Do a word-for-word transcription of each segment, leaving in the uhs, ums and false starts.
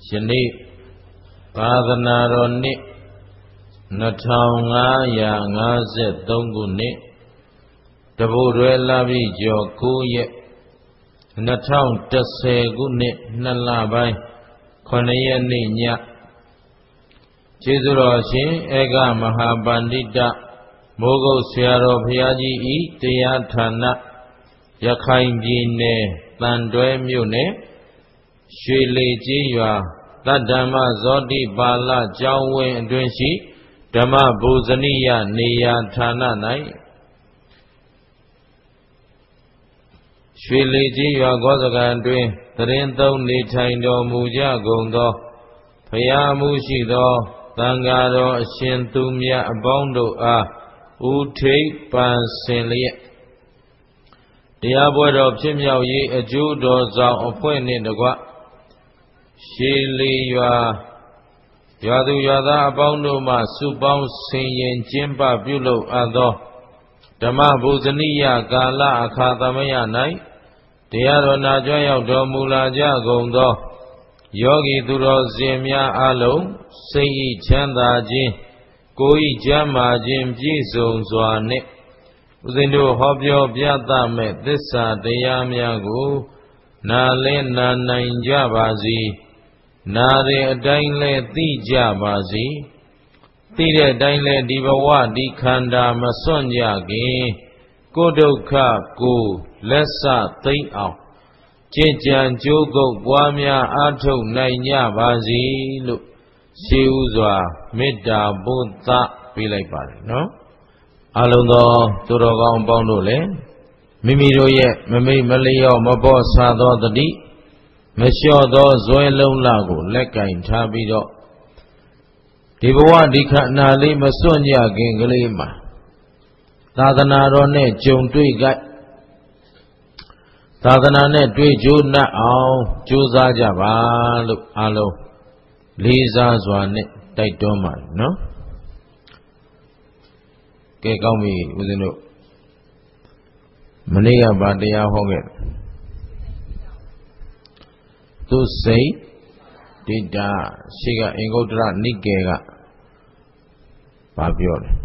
ယနေ့သာသနာတော်နှစ်နှစ်ထောင်ငါးရာငါးဆယ်သုံးခုနှစ်တဘိုတွဲလပြည့်ကျော်ကိုးရက်နှစ်ထောင်တစ်ဆယ်ခုနှစ်နှစ်လပိုင်းခုနှစ်ရက်နေ့ညကျေးဇူးတော်ရှင်ဧကမဟာပန္တိတမိုးကုတ်ဆရာတော်ဘုရားကြီးဤတရားဌာနရခိုင်ပြည်နယ်သံတွဲမြို့နယ်ရွှေလီကြီးရွာတတ္တမဇောတိပါဠကျောင်းဝင်းအတွင်းရှိဓမ္မဘူဇနိယနေရာဌာန၌ရွှေလီကြီးရွာကောစကံတွင်သရင်သုံးနေထိုင်တော်မူကြကုန်သောဘုရားမှုရှိသောသံဃာတော်အရှင်သူမြတ်အပေါင်းတို့အားဥထိပ်ပန်ဆင်လျက်တရားပွဲတော်ဖြစ်မြောက်ရေးအကျိုးတော်ဆောင်အဖွဲ့နှင့်တကွရှေးလီရွာရွာသူရွာသားအပေါင်းတို့မှစုပေါင်းဆင်ရင်ကျင်းပပြုလုပ်အပ်သောဓမ္မဘူဇနိယကာလအခါသမယ၌တရားတော်နာကြွရောက်တော်မူလာကြကုန်သောယောဂီသူတော်စင်များအလုံးစိတ်ဤချမ်းသာခြင်းကိုယ်ဤကျမ်းမာခြင်းပြည့်စုံစွာနှင့်ဦးဇင်းတို့ဟောပြောပြသမဲ့သစ္စာတရားများကိုနားလည်နာနိုင်ကြပါစေနားတဲ့အတိုင်းလဲသိကြပါစေသိတဲ့အတိုင်းလဲဒီဘဝဒီခန္ဓာမစွန့်ကြခင်ကိုယ်ဒုက္ခကိုလက်စသိမ့်အောင်ကြင်ကြံကြိုးကုပ်ပွားများအားထုတ်နိုင်ကြပါစေလို့ရှိဥစွာမေတ္တာပို့သပေးလိုက်ပါတယ်နော်အလုံးသောသူတော်ကောင်းပေါင်းတို့လည်းမိမိတို့ရဲ့မမိတ်မလျော့မပေါ်ဆာသောတတိမလျှော့သောဇွဲလုံးလကိုလက်ကင်ထားပြီးတော့ဒီဘဝဒီခန္ဓာလေးမစွန့်ကြခင်ကလေးမှာသာသနာတော်နဲ့ကြုံတွေ့ကြသာသနာနဲ့တွေ့ကြိုးနှက်အောင်ကြိုးစားကြပါလို့အလုံးလေးစားစွာနဲ့တိုက်တွန်းပါတယ်နော်ကဲကောင်းပြီဦးဇင်းတို့မနေ့ကဗာတရားဟောခဲ့သူစိတ်ဒိဋ္ဌရှိကအင်္ဂုတ္တရနိကေကဗာပြောတယ်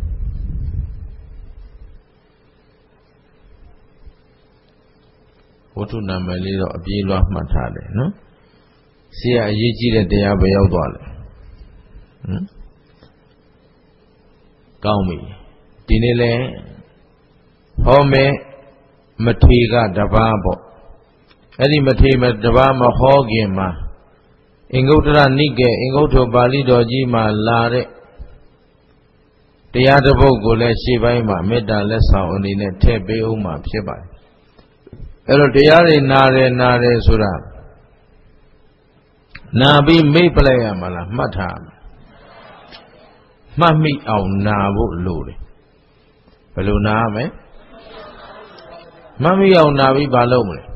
ဝတ္ထုနာမည်လေးတော့အပြေးလွှားမှတ်ထားတယ်နော်ဆရာအရေးကြီးတဲ့တရားပဲရောက်သွားတယ်ဟမ်ကောင်းပြီဒီနေ့လဲဟောမယ်မထေကတပါးပေါ့အဲ့ဒီမထေမတပါးမဟောခင်မှာအင်္ဂုတ္တရနိကေအင်္ဂုတ္တပါဠိတော်ကြီးမှာလာတဲ့တရားတစ်ပုဒ်ကိုလည်းရှေ့ပိုင်းမှာမေတ္တာလက်ဆောင်အနေနဲ့ထည့်ပေးဦးမှာဖြစ်ပါတယ်အဲ့တော့တရားတွေနာတယ်နာတယ်ဆိုတာနာပြီးမိတ်ပလိုက်ရမလားမှတ်ထားမှတ်မိအောင်နာဖို့လိုတယ်ဘယ်လိုနာရမလဲမှတ်မိအောင်နာပြီးဘာလုပ်မလဲ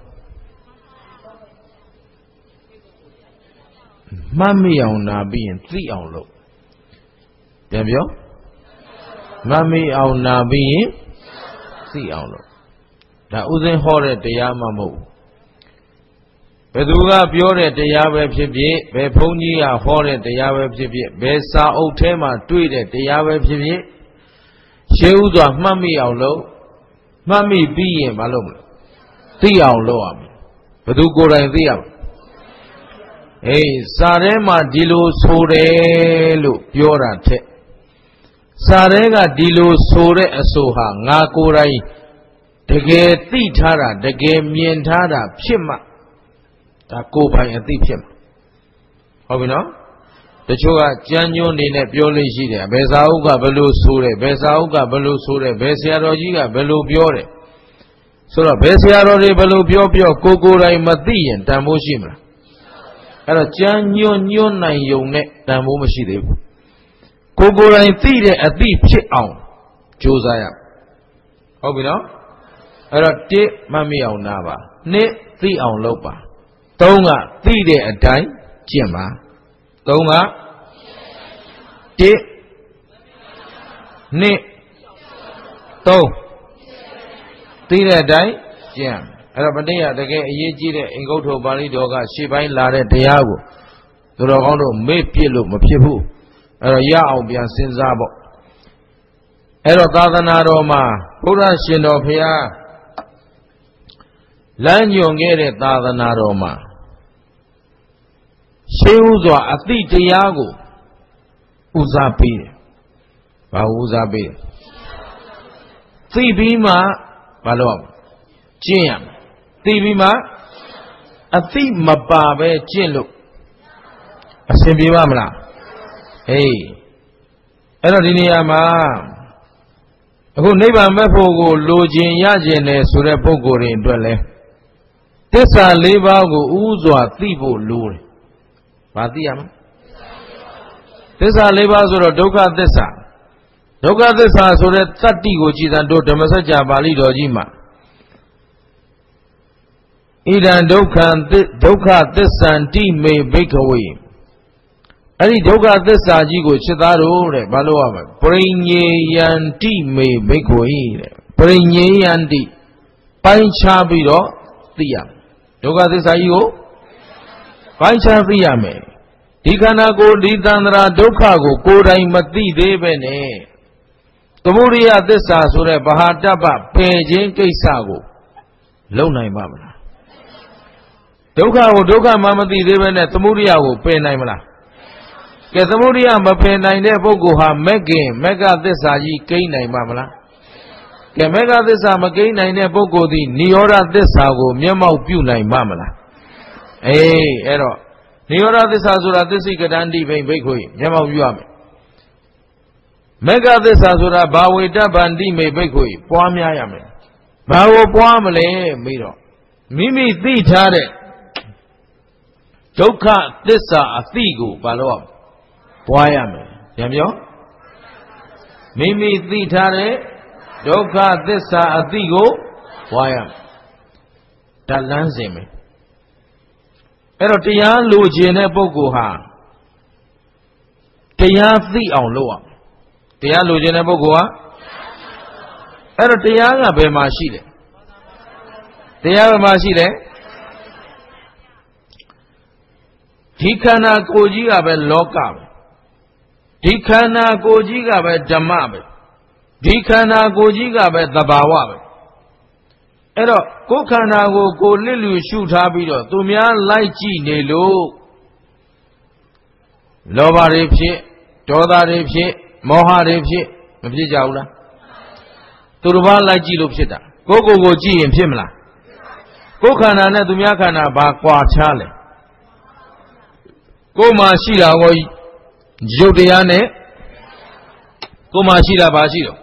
မှတ်မိအောင်နာပြီးရင်သိအောင်လုပ်ပြန်ပြောမှတ်မိအောင်နာပြီးရင်သိအောင်လုပ်ဒါဥစဉ်ဟောတဲ့တရားမှမဟုတ်ဘူးဘယ်သူကပြောတဲ့တရားပဲဖြစ်ဖြစ်ဘယ်ဘုန်းကြီးကဟောတဲ့တရားပဲဖြစ်ဖြစ်ဘယ်စာအုပ်ထဲမှာတွေ့တဲ့တရားပဲဖြစ်ဖြစ်ရှေးဥစွာမှတ်မိအောင်လုပ်မှတ်မိပြီးရင်မလုပ်မလဲသိအောင်လုပ်ရမယ်ဘယ်သူကိုယ်တိုင်သိရမလဲအေးစာထဲမှာဒီလိုဆိုတယ်လို့ပြောတာထက်စာထဲကဒီလိုဆိုတဲ့အဆိုဟာငါကိုယ်တိုင်တကယ်သိထားတာတကယ်မြင်ထားတာဖြစ်မှဒါကိုယ်ပိုင်အသိဖြစ်မှာဟုတ်ပြီနော်တချို့ကကြမ်းညွန်းနေနဲ့ပြောလို့ရှိတယ်ဘယ်စာအုပ်ကဘယ်လိုဆိုတယ်ဘယ်စာအုပ်ကဘယ်လိုဆိုတယ်ဘယ်ဆရာတော်ကြီးကဘယ်လိုပြောတယ်ဆိုတော့ဘယ်ဆရာတော်တွေဘယ်လိုပြောပြောကိုကိုယ်တိုင်မသိရင်တန်ဖိုးရှိမလားအဲ့တော့ကြမ်းညွန်းညွန်းနိုင်ုံနဲ့တန်ဖိုးမရှိသေးဘူးကိုကိုယ်တိုင်သိတဲ့အသိဖြစ်အောင်ကြိုးစားရဟုတ်ပြီနော်အဲ့တော့တစ်မှတ်မိအောင်နာပါနှစ်သိအောင်လုပ်ပါသုံးကသိတဲ့အတိုင်းကျင့်ပါသုံးကတစ်နှစ်သုံးသိတဲ့အတိုင်းကျင့်အဲ့တော့မနေ့ကတကယ်အရေးကြီးတဲ့အင်္ဂုတ္တပါဠိတော်ကရှေ့ပိုင်းလာတဲ့တရားကိုသသူတော်ကောင်းတို့မေ့ပြစ်လို့မဖြစ်ဘူးအဲ့တော့ရအောင်ပြန်စဉ်းစားပေါ့အဲ့တော့သာသနာတော်မှာဘုရားရှင်တော်ဖရာလမ်းညွှန်ခဲ့တဲ့သာသနာတော်မှာရှေးဥစွာအတိတရားကိုဦးစားပေးတယ်။ဘာဦးစားပေးလဲ။သိပြီးမှဘာလို့ကျင့်ရမယ်။သိပြီးမှအသိမပါပဲကျင့်လို့အဆင်ပြေပါမလား။ဟေးအဲ့တော့ဒီနေရာမှာအခုနိဗ္ဗာန်မဲ့ဖို့ကိုလိုချင်ရချင်တယ်ဆိုတဲ့ပုဂ္ဂိုလ်တွေအတွက်လဲသစ္စာလေးပါးကိုဥစွာသိဖို့လိုတယ်။ဘာသိရမလဲ။သစ္စာလေးပါးဆိုတော့ဒုက္ခသစ္စာဒုက္ခသစ္စာဆိုတဲ့တတ္တိကိုကြည်သံတို့ဓမ္မစကြာပါဠိတော်ကြီးမှာဣဒံဒုက္ခံဒုက္ခသစ္ဆန္တိမေဘိက္ခဝေအဲ့ဒီဒုက္ခသစ္စာကြီးကိုချက်သားတို့တဲ့ဘာလို့ရမလဲပရိညေယန္တိမေဘိက္ခဝေတဲ့ပရိညေယန္တိပိုင်းခြားပြီးတော့သိရမယ်ဒုက္ခသစ္စာကြီးကိုပိုင်းခြားသိရမယ်ဒီခန္ဓာကိုယ်ဒီသန္တရာဒုက္ခကိုကိုယ်တိုင်မသိသေးပဲနဲ့သမုဒိယသစ္စာဆိုတဲ့ဗဟာတ္တပပယ်ခြင်းကိစ္စကိုလုံနိုင်ပါမလားဒုက္ခကိုဒုက္ခမှမသိသေးပဲနဲ့သမုဒိယကိုပယ်နိုင်မလားကဲသမုဒိယမပယ်နိုင်တဲ့ပုဂ္ဂိုလ်ဟာမက်ကင်မက်ကသစ္စာကြီးကိန်းနိုင်ပါမလားကဲမက်ကသစ္စာမကိန်းနိုင်တဲ့ပုဂ္ဂိုလ်သည်နိရောဓသစ္စာကိုမျက်မှောက်ပြုနိုင်ပါမလားအေးအဲ့တော့နိရောဓသစ္စာဆိုတာသစ္စိကတန္တိဘိဘိက္ခုမျက်မှောက်ပြုရမယ်မက်ကသစ္စာဆိုတာဘာဝေတ္တဗန္တိမေဘိက္ခုပွားများရမယ်ဘာကိုပွားမလဲမေးတော့မိမိသိထားတဲ့ဒုက္ခသစ္စာအသိကိုဘာလို့ပွားရမယ်ပြန်ပြောမိမိသိထားတဲ့ဒုက္ခသစ္စာအသိကိုပွားရမယ်တလန်းစင်မယ်အဲ့တော့တရားလိုချင်တဲ့ပုဂ္ဂိုလ်ဟာတရားသိအောင်လုပ်ရမယ်တရားလိုချင်တဲ့ပုဂ္ဂိုလ်ဟာအဲ့တော့တရားကဘယ်မှာရှိလဲတရားဘယ်မှာရှိလဲဒီခန္ဓာကိုယ်ကြီးကပဲလောကပဲဒီခန္ဓာကိုယ်ကြီးကပဲဓမ္မပဲဒီခန္ဓာကိုယ်ကြီးကပဲသဘာဝပဲအဲ့တော့ကိုယ်ခန္ဓာကိုကိုယ်လစ်လျူရှုထားပြီးတော့သူများလိုက်ကြည့်နေလို့လောဘတွေဖြစ်ဒေါသတွေဖြစ်မောဟတွေဖြစ်မဖြစ်ကြဘူးလားသူတစ်ပါးလိုက်ကြည့်လို့ဖြစ်တာကိုယ်ကိုယ်ကိုကြည့်ရင်ဖြစ်မလားကိုယ်ခန္ဓာနဲ့သူများခန္ဓာဘာကွာခြားလဲကိုယ်မှာရှိတာကိုရုပ်တရားနဲ့ကိုယ်မှာရှိတာဘာရှိတော့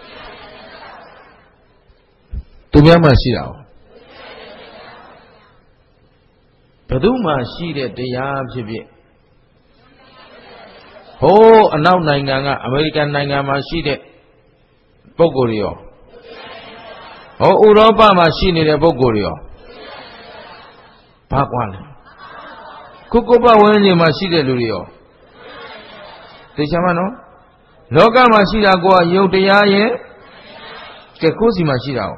သူများမှာရှိတာ哦ဘယ်သူမှရှိတဲ့တရားဖြစ်ဖြစ်ဟိုးအနောက်နိုင်ငံကအမေရိကန်နိုင်ငံမှာရှိတဲ့ပုဂ္ဂိုလ်တွေရောဟိုဥရောပမှာရှိနေတဲ့ပုဂ္ဂိုလ်တွေရောဘာကွာလဲခုကုပ္ပဝင်းကြီးမှာရှိတဲ့လူတွေရောသိချင်မနော်လောကမှာရှိတာကိုကယုတ်တရားရဲ့ကဲကိုယ်စီမှာရှိတာ哦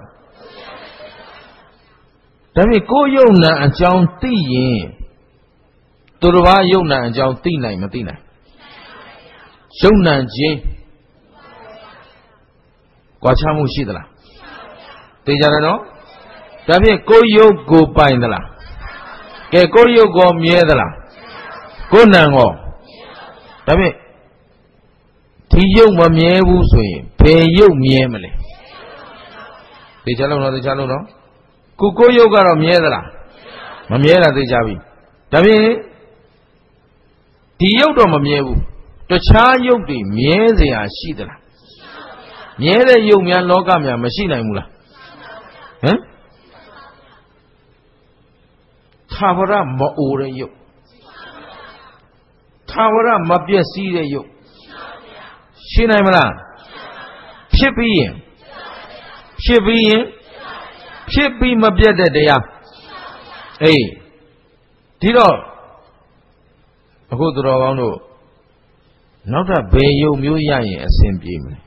ဒါဖြင့်ကိုယ်ယုံနာအကြောင်းသိရင်သူတစ်ပါးယုံနာအကြောင်းသိနိုင်မသိနိုင်ယုံနာခြင်းကွာခြားမှုရှိသလားသိကြတယ်နော်ဒါဖြင့်ကိုယ်ယုတ်ကိုပိုင်သလားကဲကိုယ်ယုတ်ကိုမြဲသလားကိုယ်နံကိုဒါဖြင့်ဒီယုတ်မမြဲဘူးဆိုရင်ဘယ်ယုတ်မြဲမလဲသိကြလို့နော်သိကြလို့နော်ခုကိုယ်ယုတ်ကတော့မြဲသလားမမြဲတာသိကြပြီဒါဖြင့်ဒီယုတ်တော့မမြဲဘူးတခြားယုတ်တွေမြဲเสียရှိသလားမြဲတဲ့ယုတ်များလောကများမရှိနိုင်ဘူးလားဟမ်သာဝရမအိုတဲ့ယုတ်သာဝရမပျက်စီးတဲ့ယုတ်ရှိနိုင်မလားဖြစ်ပြီးရင်ဖြစ်ပြီးရင်ဖြစ်ပြီးမပြတ်တဲ့တရားအေးဒီတော့အခုသူတော်ကောင်းတို့နောက်ထပ်ဘယ်ယုတ်မျိုးရရင်အဆင်ပြေမလဲ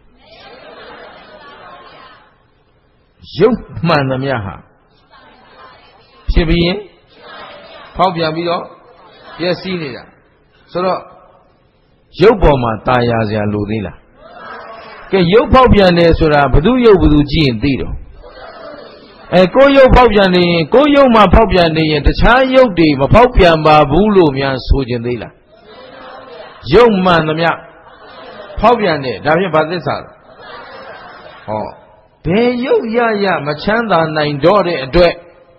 ယုတ်မှန်သမျှဟာဖြစ်ပြီးရင်ဖောက်ပြန်ပြီးတော့ပျက်စီးနေတာဆိုတော့ရုပ်ပေါ်မှာตายရစရာလိုသေးလားကဲရုပ်ဖောက်ပြန်တယ်ဆိုတာဘယ်သူရုပ်ဘယ်သူကြည့်ရင်သိတော့အဲကိုယ်ရုပ်ဖောက်ပြန်နေရင်ကိုယ်ရုပ်မှာဖောက်ပြန်နေရင်တခြားရုပ်တွေမဖောက်ပြန်ပါဘူးလို့များဆိုခြင်းသေးလားရုပ်မှန်သမျှဖောက်ပြန်တယ်ဒါဖြင့်ဘာသစ္စာလဲဟောဘယ်ရုပ်ရရမချမ်းသာနိုင်တော့တဲ့အတွက်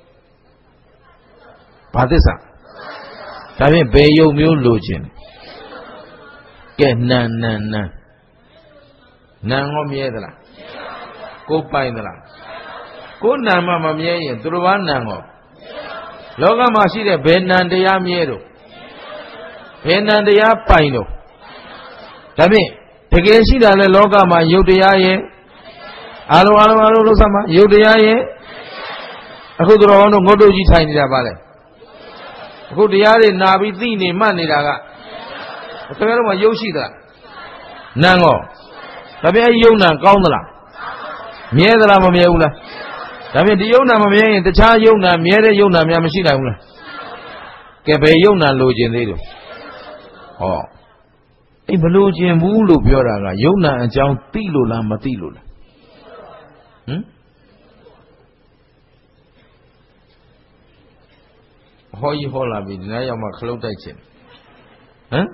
ဘာသစ္စာဒါဖြင့်ဘယ်ရုပ်မျိုးလိုခြင်းကဲနံနံနံနံရောမြဲသလားကိုပိုင်သလားကိုနံမှမမြဲရင်သူတော်ဘာနံရောလောကမှာရှိတဲ့ဘယ်နံတရားမြဲတော့ဘယ်နံတရားပိုင်တော့ဒါဖြင့်တကယ်ရှိတာလဲလောကမှာယုတ်တရားရဲ့အာလုံးအာလုံးအာလုံးလို့ဆက်မှာယုတ်တရားရဲ့အခုသူတော်ကောင်းတို့ငုတ်တုတ်ကြီးထိုင်နေတာပါလေအခုတရားတွေနာပြီးသိနေမှတ်နေတာကတကယ်တော့မယုတ်ရှိသလားနံရောဒါဖြင့်အဲယုတ်နံကောင်းသလားမြဲသလားမမြဲဘူးလားဒါဖြင့်ဒီယုတ်နံမမြဲရင်တခြားယုတ်နံမြဲတဲ့ယုတ်နံများမရှိနိုင်ဘူးလားကဲဘယ်ယုတ်နံလိုချင်သေးလို့ဟောအေးမလိုချင်ဘူးလို့ပြောတာကယုတ်နံအကြောင်းသိလို့လားမသိလို့လားဟမ်ဟောကြီးဟောလာပြီဒီနေ့ရောက်မှခလုတ်တိုက်ခြင်းဟမ်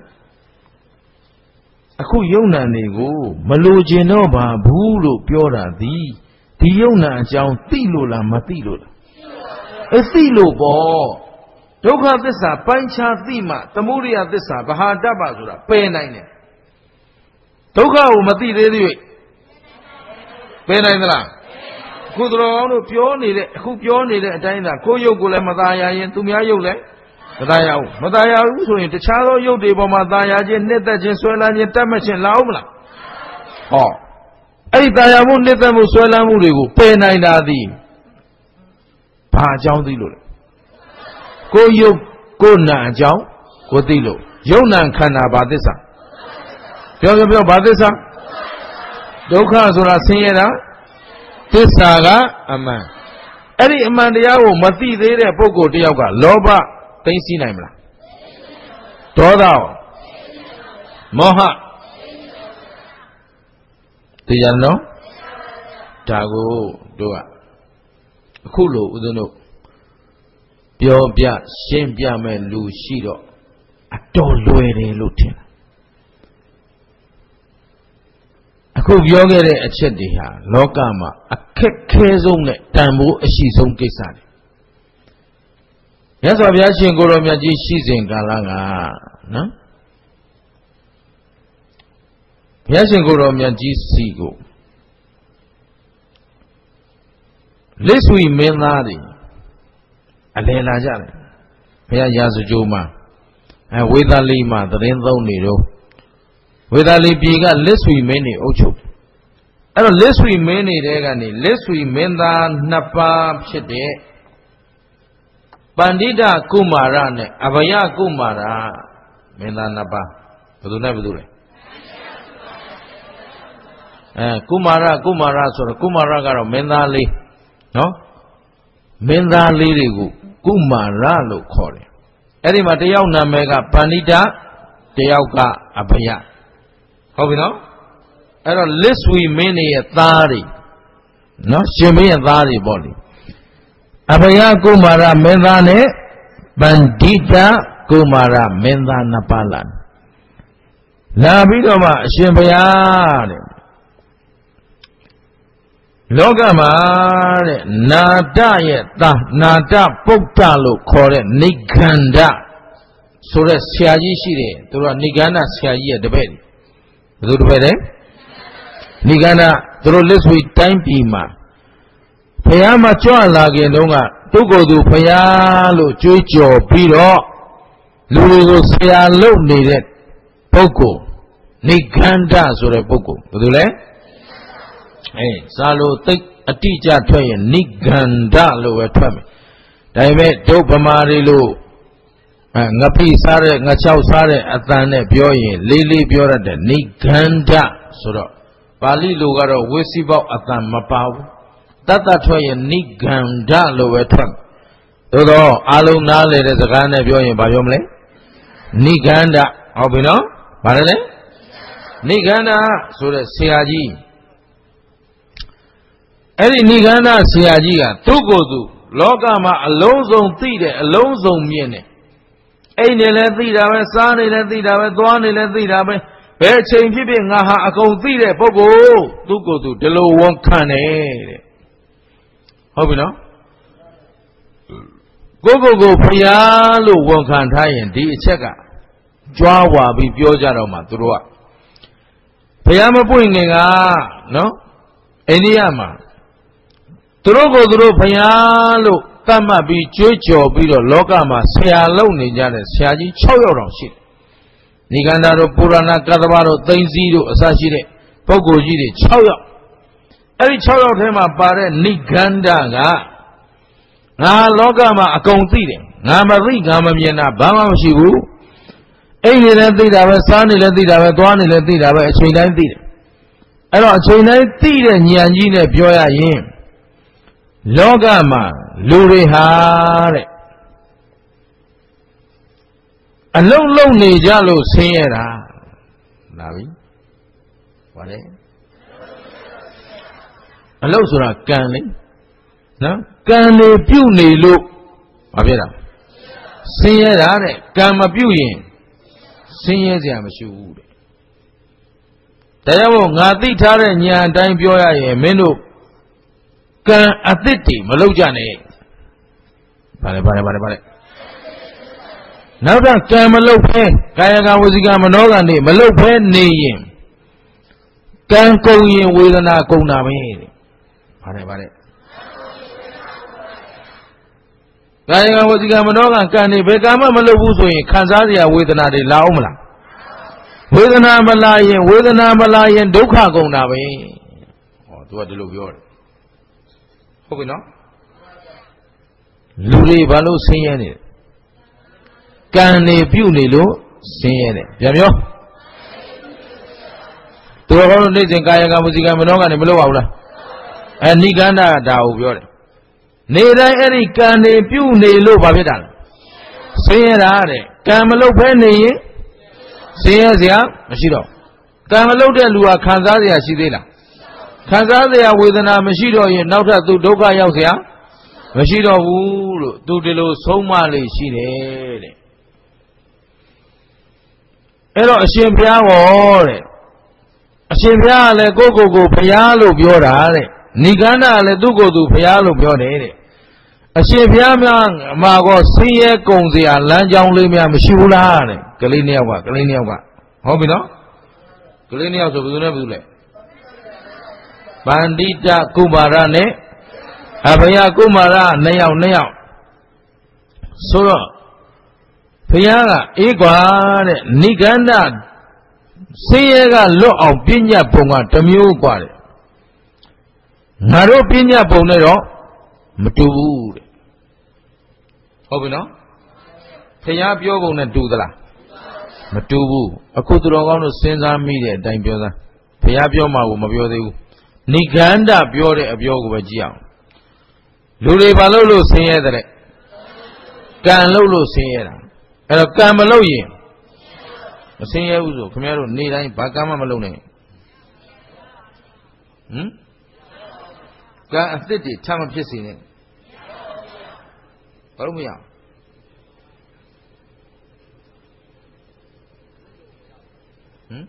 အခုယုံနာတွေကိုမလိုချင်တော့ပါဘူးလို့ပြောတာသည်ဒီယုံနာအကြောင်းသိလို့လားမသိလို့လားအဲသိလို့ပေါ့ဒုက္ခသစ္စာပိုင်းခြားသိမှသမုဒယသစ္စာဘာဟာတ္တပဆိုတာပယ်နိုင်တယ်ဒုက္ခကိုမသိသေးသေး၍ပယ်နိုင်သလားခုတော်အောင်တို့ပြောနေတဲ့အခုပြောနေတဲ့အတိုင်းသာကိုယ်ယုတ်ကိုလည်းမသာရရင်သူများယုတ်လည်းမသာရဘူးမသာရဘူးဆိုရင်တခြားသောယုတ်တွေပေါ်မှာသာရခြင်းနှစ်သက်ခြင်းဆွဲလန်းခြင်းတတ်မှတ်ခြင်းလာအောင်မလားဟောအဲ့ဒီသာရမှုနှစ်သက်မှုဆွဲလန်းမှုတွေကိုပယ်နိုင်တာသည်ဘာအကြောင်းသိလို့လဲကိုယ်ယုတ်ကိုယ်နာအကြောင်းကိုသိလို့ယုတ်နာခန္ဓာဘာသစ္စာပြောပြောပြောဘာသစ္စာဒုက္ခဆိုတာဆင်းရဲတာသစ္စာကအမှန်အဲ့ဒီအမှန်တရားကိုမသိသေးတဲ့ပုဂ္ဂိုလ်တယောက်ကလောဘသိသိနိုင်မလားဒေါသမောဟတရားနော်ဒါကိုတို့ကအခုလိုဦးဇင်းတို့ပြောပြရှင်းပြမဲ့လူရှိတော့အတော်လွယ်တယ်လို့ထင်တယ်အခုပြောခဲ့တဲ့အချက်တွေဟာလောကမှာအခက်ခဲဆုံးနဲ့တန်ဖိုးအရှိဆုံးကိစ္စတွေမြတ်စွာဘုရားရှင်ကိုယ်တော်မြတ်ကြီးရှိစဉ်ကာလကနော်ဘုရားရှင်ကိုယ်တော်မြတ်ကြီးစီကိုလက်ဆွေမင်းသားတွေအလည်လာကြတယ်ဘုရားရာဇကြိုးမှာအဲဝေသာလိမှာသတင်းသုံးနေတော့ဝေသာလိပြည်ကလက်ဆွေမင်းတွေအုပ်ချုပ်အဲ့တော့လက်ဆွေမင်းတွေတဲကနေလက်ဆွေမင်းသားနှစ်ပါးဖြစ်တဲ့ပန္တိတကုမာရနဲ့အဘယကုမာရမင်းသားနှစ်ပါးဘယ်သူနဲ့ဘယ်သူလဲအဲကုမာရကုမာရဆိုတော့ကုမာရကတော့မင်းသားလေးနော်မင်းသားလေးတွေကိုကုမာရလို့ခေါ်တယ်အဲ့ဒီမှာတယောက်နာမည်ကပန္တိတတယောက်ကအဘယဟုတ်ပြီနော်အဲ့တော့လစ်ဆွေမင်းရဲ့သားတွေနော်ရှင်မင်းရဲ့သားတွေပေါ့လေအဘယကုမာရမင်းသားနဲ့ပန္တိတကုမာရမင်းသားနှစ်ပါးလာလာပြီးတော့မှအရှင်ဘုရားတဲ့လောကမှာတဲ့နာတရဲ့သားနာတပုဒ္ဒလို့ခေါ်တဲ့နိဂန္ဓဆိုတဲ့ဆရာကြီးရှိတယ်သူတို့ကနိဂန္ဓဆရာကြီးရဲ့တပည့်ဘယ်သူတပည့်လဲနိဂန္ဓသူတို့လက်ဆွေတိုင်းပြည်မှာဘုရားမကြွလာခင်တုန်းကသူ့ကိုယ်သူဘုရားလို့ကြွေးကြော်ပြီးတော့လူတွေကိုဆရာလုပ်နေတဲ့ပုဂ္ဂိုလ်နိဂန္ဓဆိုတဲ့ပုဂ္ဂိုလ်ဘယ်သူလဲအဲဇာလိုသိအတိအကျထွက်ရင်နိဂန္ဓလို့ပဲထွက်မယ်ဒါပေမဲ့ဒုဗမာတွေလို့အဲငပိစားတဲ့ငချောက်စားတဲ့အတန်နဲ့ပြောရင်လေးလေးပြောရတဲ့နိဂန္ဓဆိုတော့ပါဠိလိုကတော့ဝိစီပေါက်အတန်မပါဘူးတတ်တတ်ထွက်ရင်နိဂန္ဓလို့ပဲထွက်သို့တော့အာလုံးနားလေတဲ့စကားနဲ့ပြောရင်ဘာပြောမလဲနိဂန္ဓဩဟုတ်ပြီနော်ဗါတယ်လေနိဂန္ဓဆိုတဲ့ဆရာကြီးအဲ့ဒီနိဂန္ဓဆရာကြီးကသူ့ကိုယ်သူလောကမှာအလုံးစုံသိတယ်အလုံးစုံမြင်တယ်အိမ်နေလည်းသိတာပဲစားနေလည်းသိတာပဲသွားနေလည်းသိတာပဲဘယ်အချိန်ဖြစ်ဖြစ်ငါဟာအကုန်သိတဲ့ပုဂ္ဂိုလ်သူ့ကိုယ်သူဒီလိုဝန်ခံတယ်တဲ့ဟုတ်ပြီနော်ကိုယ့်ကိုယ်ကိုဘုရားလို့ဝန်ခံထားရင်ဒီအချက်ကကြွားဝါပြီးပြောကြတော့မှသူတို့ကဘုရားမပွင့်ခင်ကနော်အိန္ဒိယမှာသူတို့ကိုသူတို့ဘုရားလို့သတ်မှတ်ပြီးကြွေးကြော်ပြီးတော့လောကမှာဆရာလုံနေကြတဲ့ဆရာကြီး၆ယောက်တောင်ရှိတယ်။နိဂန္ဓတို့ပုရဏကတ္တဗတို့သိန်းစည်းတို့အစရှိတဲ့ပုဂ္ဂိုလ်ကြီးတွေ၆ယောက်အဲ့ဒီ၆ယောက်ထဲမှာပါတဲ့နိဂန္ဓကငါလောကမှာအကုန်သိတယ်ငါမသိငါမမြင်တာဘာမှမရှိဘူးအိမ်နေလည်းသိတာပဲစားနေလည်းသိတာပဲသွားနေလည်းသိတာပဲအချိန်တိုင်းသိတယ်အဲ့တော့အချိန်တိုင်းသိတဲ့ဉာဏ်ကြီးနဲ့ပြောရရင်လောကမှာလူတွေဟာတဲ့အလုံးလုံးနေကြလို့ဆင်းရဲတာလာပြီဟောလေအလုံးဆိုတာကံလေနော်ကံနေပြုတ်နေလို့ဘာဖြစ်တာဆင်းရဲတာတဲ့ကံမပြုတ်ရင်ဆင်းရဲစရာမရှိဘူးတဲ့တရားမို့ငါသိထားတဲ့ဉာဏ်အတိုင်းပြောရရင်မင်းတို့ကံအသစ်တွေမလုပ်ကြနဲ့ဗါလေဗါလေဗါလေဗါလေနောက်တော့ကံမလုပ်ဖဲကာယကံဝစီကံမနောကံတွေမလုပ်ဖဲနေရင်ကံကုန်ရင်ဝေဒနာကုန်တာပဲတဲ့ဗါလေဗါလေကာယကံဝစီကံမနောကံကံတွေဘယ်ကံမှမလုပ်ဘူးဆိုရင်ခံစားစရာဝေဒနာတွေလာအောင်မလားဝေဒနာမလာရင်ဝေဒနာမလာရင်ဒုက္ခကုန်တာပဲဟောသူကဒီလိုပြောတယ်ဟုတ်ပြီနော်လူတွေဘာလို့ဆင်းရဲနေလဲကံနေပြုတ်နေလို့ဆင်းရဲတယ်ပြန်ပြောသူတော်ကောင်းတို့နေ့စဉ်ကာယကံဝစီကံမနောကံတွေမလုပ်ပါဘူးလားအဲနိဂန္ဓဒါကိုပြောတယ်နေတိုင်းအဲ့ဒီကံနေပြုတ်နေလို့ဘာဖြစ်တာလဲဆင်းရဲတာတဲ့ကံမလုပ်ဖဲနေရင်ဆင်းရဲစရာမရှိတော့ကံမလုပ်တဲ့လူဟာခံစားစရာရှိသေးလားခံစားစရာဝေဒနာမရှိတော့ရင်နောက်ထပ်သူဒုက္ခရောက်စရာမရှိတော့ဘူးလို့သူဒီလိုဆုံးမလေးရှိတယ်တဲ့အဲ့တော့အရှင်ဘုရားဟောတဲ့အရှင်ဘုရားကလည်းကိုယ့်ကိုယ်ကိုဘုရားလို့ပြောတာတဲ့နိဂန္ဓကလည်းသူ့ကိုယ်သူဘုရားလို့ပြောတယ်တဲ့အရှင်ဘုရားများမှာကောဆင်းရဲကုန်စရာလမ်းကြောင်းလေးများမရှိဘူးလားတဲ့ကလေးနှစ်ယောက်ကကလေးနှစ်ယောက်ကဟုတ်ပြီနော်ကလေးနှစ်ယောက်ဆိုဘယ်သူနဲ့ဘယ်သူလဲဗန္တိတကုမာရနဲ့အဘယကုမာရနှစ်ယောက်နှစ်ယောက်ဆိုတော့ဘုရားကအေးကွာတဲ့နိဂန္ဓဆင်းရဲကလွတ်အောင်ပညာပုံကတစ်မျိုးกว่าတဲ့ငါတို့ပညာပုံနဲ့တော့မတူဘူးတဲ့ဟုတ်ပြီနော်ဘုရားပြောပုံနဲ့တူသလားမတူဘူးအခုသူတော်ကောင်းတို့စဉ်းစားမိတဲ့အတိုင်းပြောသားဘုရားပြောမှာကိုမပြောသေးဘူးနိဂန္ဓပြောတဲ့အပြောကိုပဲကြည့်အောင်လူတွေဘာလို့လို့ဆင်းရဲတဲ့ကံလို့လို့ဆင်းရဲတာအဲ့တော့ကံမလို့ရင်မဆင်းရဲဘူးဆိုခင်ဗျားတို့နေ့တိုင်းဘာကံမှမလုပ်နဲ့ဟမ်ကံအသစ်တွေထပ်မဖြစ်စေနဲ့ဘာလို့မရဟမ်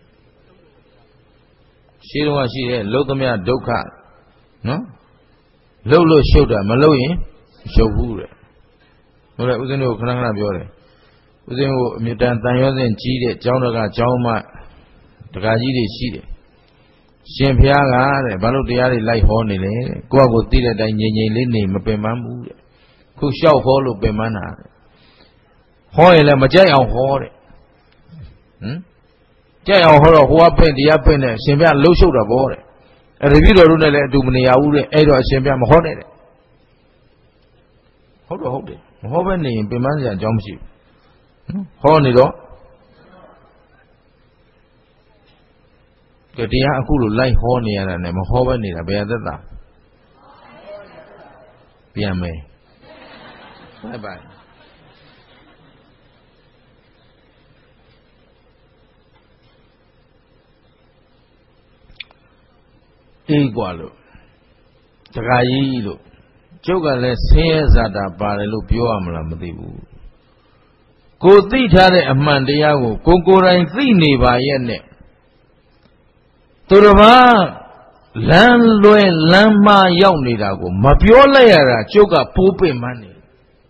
ရှိတော့ရှိတယ်လုတ်သမျှဒုက္ခနော်လှုပ်လို့ရှုပ်တာမလှုပ်ရင်ရှုပ်ဘူးတဲ့ဟုတ်တယ်ဦးဇင်းတို့ခဏခဏပြောတယ်ဦးဇင်းတို့အမြဲတမ်းတန်ရွှဲစဉ်ကြီးတဲ့ကျောင်းတော်ကကျောင်းမတကာကြီးတွေရှိတယ်ရှင်ဘုရားကတဲ့ဘာလို့တရားတွေလိုက်ဟောနေလဲတဲ့ကိုယ့်အကိုသိတဲ့အတိုင်းငြိမ်ငြိမ်လေးနေမပင်ပန်းဘူးတဲ့ခုလျှောက်ဟောလို့ပင်ပန်းတာတဲ့ဟောရင်လည်းမကြိုက်အောင်ဟောတဲ့ဟမ်ကြိုက်အောင်ဟောတော့ဟိုကပင့်တရားပင့်တဲ့ရှင်ဘုရားလှုပ်ရှုပ်တာပေါ့တဲ့အဲ့ဒီတပည့်တော်တို့နဲ့လည်းအတူမနေရဘူးတဲ့အဲ့တော့အရှင်ဘုရားမဟောနဲ့တဲ့ဟုတ်တော့ဟုတ်တယ်မဟောဘဲနေရင်ပင်ပန်းစရာအကြောင်းမရှိဘူးဟောနေတော့တရားအခုလိုလိုက်ဟောနေရတာနဲ့မဟောဘဲနေတာဘယ်သက်သာပြန်မယ်ဘိုင်ဘိုင်အေးกว่าလို့တခါကြီးလို့ကျုပ်ကလည်းဆင်းရဲဇာတာပါတယ်လို့ပြောရမလားမသိဘူးကိုသိထားတဲ့အမှန်တရားကိုကိုကိုယ်တိုင်သိနေပါရဲ့နဲ့သူတစ်ပါးလမ်းလွဲလမ်းမရောက်နေတာကိုမပြောလိုက်ရတာကျုပ်ကပိုးပင်မှန်းနေ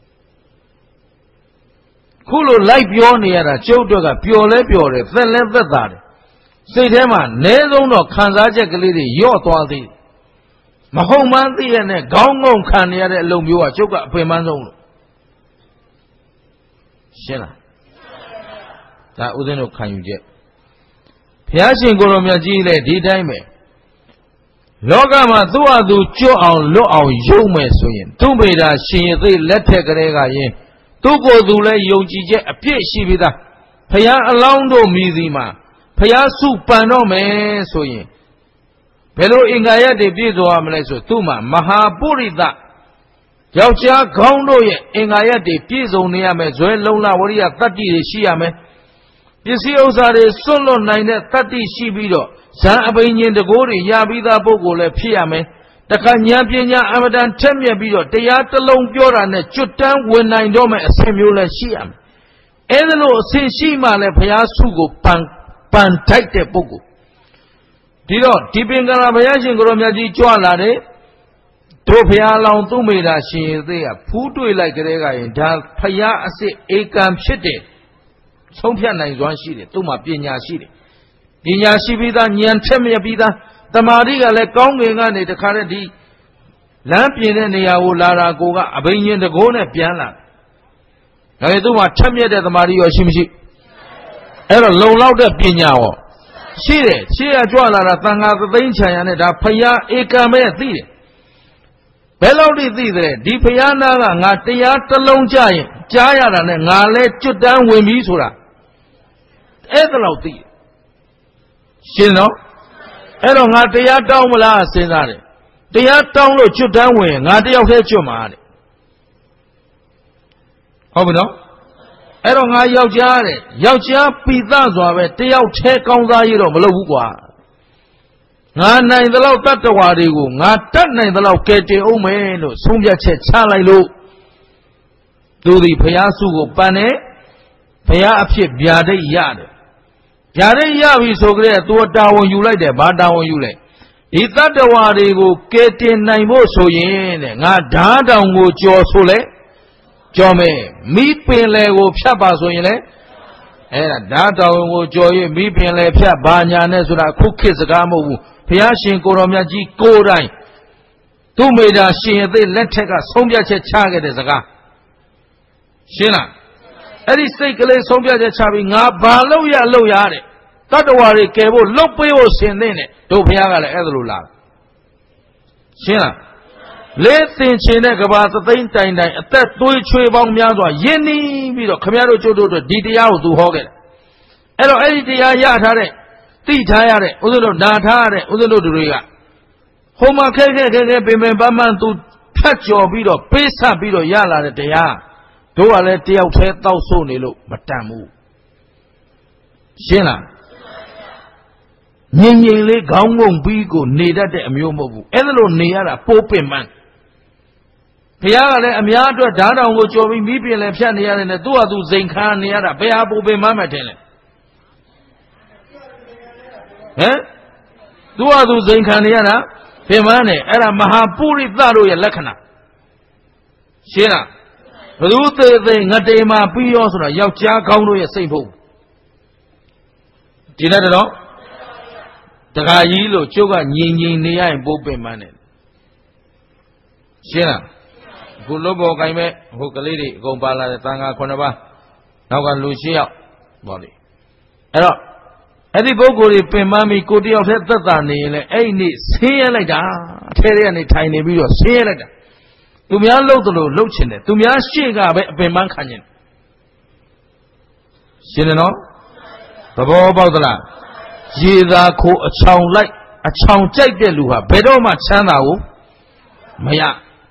ခုလိုလိုက်ပြောနေရတာကျုပ်တို့ကပျော်လဲပျော်တယ်သက်လဲသက်သာတယ်စိတ်ထဲမှာအနည်းဆုံးတော့ခံစားချက်ကလေးတွေညော့သွားသေးမဟုတ်မှန်းသိရတဲ့ခေါင်းငုံခံနေရတဲ့အလုံးမျိုးကကျုပ်ကအပင်ပန်းဆုံးလို့ရှင်းလားဒါဥစဉ်တို့ခံယူချက်ဘုရားရှင်ကိုရောမြတ်ကြီးလည်းဒီတိုင်းပဲလောကမှာသူ့အသူကျွတ်အောင်လွတ်အောင်ယုံမယ်ဆိုရင်သူ့မိတာရှင်ရသေးလက်ထက်ကလေးကရင်သူ့ကိုယ်သူလည်းယုံကြည်ချက်အပြည့်ရှိပြီးသားဘုရားအလောင်းတို့မြည်စီမှာဘုရားစုပန်တော့မယ်ဆိုရင်ဘယ်လိုအင်္ဂါရတွေပြည့်စုံရမလဲဆိုသူ့မှာမဟာပုရိသယောက်ျားခေါင်းတို့ရဲ့အင်္ဂါရတွေပြည့်စုံနေရမယ်ဇွဲလုံးလဝရိယတတ္တိတွေရှိရမယ်ပစ္စည်းဥစ္စာတွေစွန့်လွတ်နိုင်တဲ့တတ္တိရှိပြီးတော့ဇံအဘိညာဉ်တကိုးတွေရပြီးသားပုဂ္ဂိုလ်လည်းဖြစ်ရမယ်တခါဉာဏ်ပညာအမတန်ထက်မြက်ပြီးတော့တရားတစ်လုံးပြောတာနဲ့ကျွတ်တန်းဝင်နိုင်တော့မယ်အစဉ်မျိုးလည်းရှိရမယ်အဲဒါလို့အစဉ်ရှိမှလည်းဘုရားစုကိုပန်ပန်ထိုက်တဲ့ပုဂ္ဂိုလ်ဒီတော့ဒီပင်ကရာဘုရားရှင်ကိုရောမြတ်ကြီးကြွလာတယ်တို့ဘုရားလောင်းသူ့မိတာရှင်ရသေးကဖူးတွေ့လိုက်ကြတဲ့ကရင်ဒါဘုရားအစစ်ဧကံဖြစ်တယ်ဆုံးဖြတ်နိုင်စွမ်းရှိတယ်သူ့မှာပညာရှိတယ်ပညာရှိပြီးသားဉာဏ်ထက်မြက်ပြီးသားတမာတိကလည်းကောင်းငင်ကနေတခါတည်းဒီလမ်းပြင်တဲ့နေရာကိုလာတာကိုကအဘိညာဉ်တကိုးနဲ့ပြန်လာဒါပေမဲ့သူ့မှာထက်မြက်တဲ့တမာတိရောရှိမရှိအဲ့တော့လုံလောက်တဲ့ပညာရောရှိတယ်ရှေ့ကကြွလာတာသံဃာသသိန်းချံရနဲ့ဒါဖယားဧကံပဲသိတယ်ဘယ်လောက်ထိသိတယ်ဒီဖယားနာကငါတရားတစ်လုံးကြရင်ကြားရတာနဲ့ငါလဲကျွတ်တန်းဝင်ပြီဆိုတာအဲ့ဒါလောက်သိရှင်းနော်အဲ့တော့ငါတရားတောင်းမလားစဉ်းစားတယ်တရားတောင်းလို့ကျွတ်တန်းဝင်ငါတယောက်တည်းကျွတ်မှာတဲ့ဟုတ်ပြီနော်အဲ့တော့ငါယောက်ျားတဲ့ယောက်ျားပိသစွာပဲတယောက်ထဲကောင်းစားရတော့မလုပ်ဘူးကွာငါနိုင်သလောက်တတ္တဝါတွေကိုငါတတ်နိုင်သလောက်ကဲတင်အောင်မယ်လို့ဆုံးဖြတ်ချက်ချလိုက်လို့သူသည်ဘုရားစုကိုပန်တယ်ဘုရားအဖြစ်ဗျာဒိတ်ရတယ်ဗျာဒိတ်ရပြီဆိုကြတဲ့သူတာဝန်ယူလိုက်တယ်ဘာတာဝန်ယူလဲဒီတတ္တဝါတွေကိုကဲတင်နိုင်ဖို့ဆိုရင်တဲ့ငါဓာတ်တောင်ကိုကြော်ဆိုလဲကြော်မယ်မိပင်လေကိုဖြတ်ပါဆိုရင်လေအဲ့ဒါဓာတ်တောင်ကိုကြော်ရမိပင်လေဖြတ်ဘာညာနဲ့ဆိုတာခုခေတ်စကားမဟုတ်ဘူးဘုရားရှင်ကိုတော်မြတ်ကြီးကိုယ်တိုင်သူ့မိတာရှင်ရသေးလက်ထက်ကဆုံးဖြတ်ချက်ချခဲ့တဲ့စကားရှင်းလားအဲ့ဒီစိတ်ကလေးဆုံးဖြတ်ချက်ချပြီးငါဘာလို့ရလို့ရတဲ့တတ္တဝါတွေကယ်ဖို့လှုပ်ပေးဖို့ရှင်သင့်တယ်တို့ဘုရားကလည်းအဲ့ဒါလိုလာရှင်းလားလေးသင်ချင်တဲ့ကဘာသသိန်းတိုင်တိုင်အသက်သွေးချွေပေါင်းများစွာယဉ်နီးပြီးတော့ခမရတို့ကျုပ်တို့ဒီတရားကိုသူဟောခဲ့တယ်အဲ့တော့အဲ့ဒီတရားရထားတဲ့သိထားရတဲ့ဥစ္စတို့နာထားရတဲ့ဥစ္စတို့တွေကဟိုမှာခဲခဲခဲခဲပင်ပင်ပန်းပန်းသူဖြတ်ကျော်ပြီးတော့ပေးဆက်ပြီးတော့ရလာတဲ့တရားတို့ကလည်းတယောက်တည်းတောက်ဆို့နေလို့မတန်ဘူးရှင်းလားငြိမ်ငြိမ်လေးခေါင်းငုံပြီးကိုနေတတ်တဲ့အမျိုးမဟုတ်ဘူးအဲ့ဒါလို့နေရတာပိုးပင်ပန်းဘုရားကလည်းအများအတွက်ဓာတ်တောင်ကိုကြော်ပြီးမိပင်လည်းဖြတ်နေရတယ်နဲ့သူ့ဟာသူဇိမ်ခါနေရတာဘယ်ဟာပိုးပင်ပန်းမှထင်လဲဟမ်သူ့ဟာသူဇိမ်ခံနေရတာပင်ပန်းတယ်အဲ့ဒါမဟာပုရိသတို့ရဲ့လက္ခဏာရှင်းလားဘသူသေးသေးငတေမာပြီးရောဆိုတာယောက်ျားကောင်းတို့ရဲ့စိတ်ဖို့ဒီနဲ့တော့တခါကြီးလို့ကျုပ်ကငြိမ်ငြိမ်နေရရင်ပိုးပင်ပန်းတယ်ရှင်းလားအခုလွတ်ပေါ်ကိုင်မဲ့ဟိုကလေးတွေအကုန်ပါလာတဲ့တန်ခါခုနှစ်ပါးနောက်ကလူရှင်းရောက်ပေါ့လေအဲ့တော့အဲ့ဒီပုဂ္ဂိုလ်တွေပင်ပန်းပြီးကိုတယောက်တည်းသက်သာနေရင်လည်းအဲ့ဒီနေ့ဆင်းရဲလိုက်တာအထဲထဲကနေထိုင်နေပြီးတော့ဆင်းရဲလိုက်တာသူများလှုပ်တယ်လို့လှုပ်ချင်တယ်သူများရှေ့ကပဲအပင်ပန်းခံချင်တယ်ရှင်းတယ်နော်သဘောပေါက်သလားရေသာခိုးအချောင်လိုက်အချောင်ကြိုက်တဲ့လူဟာဘယ်တော့မှချမ်းသာကိုမရ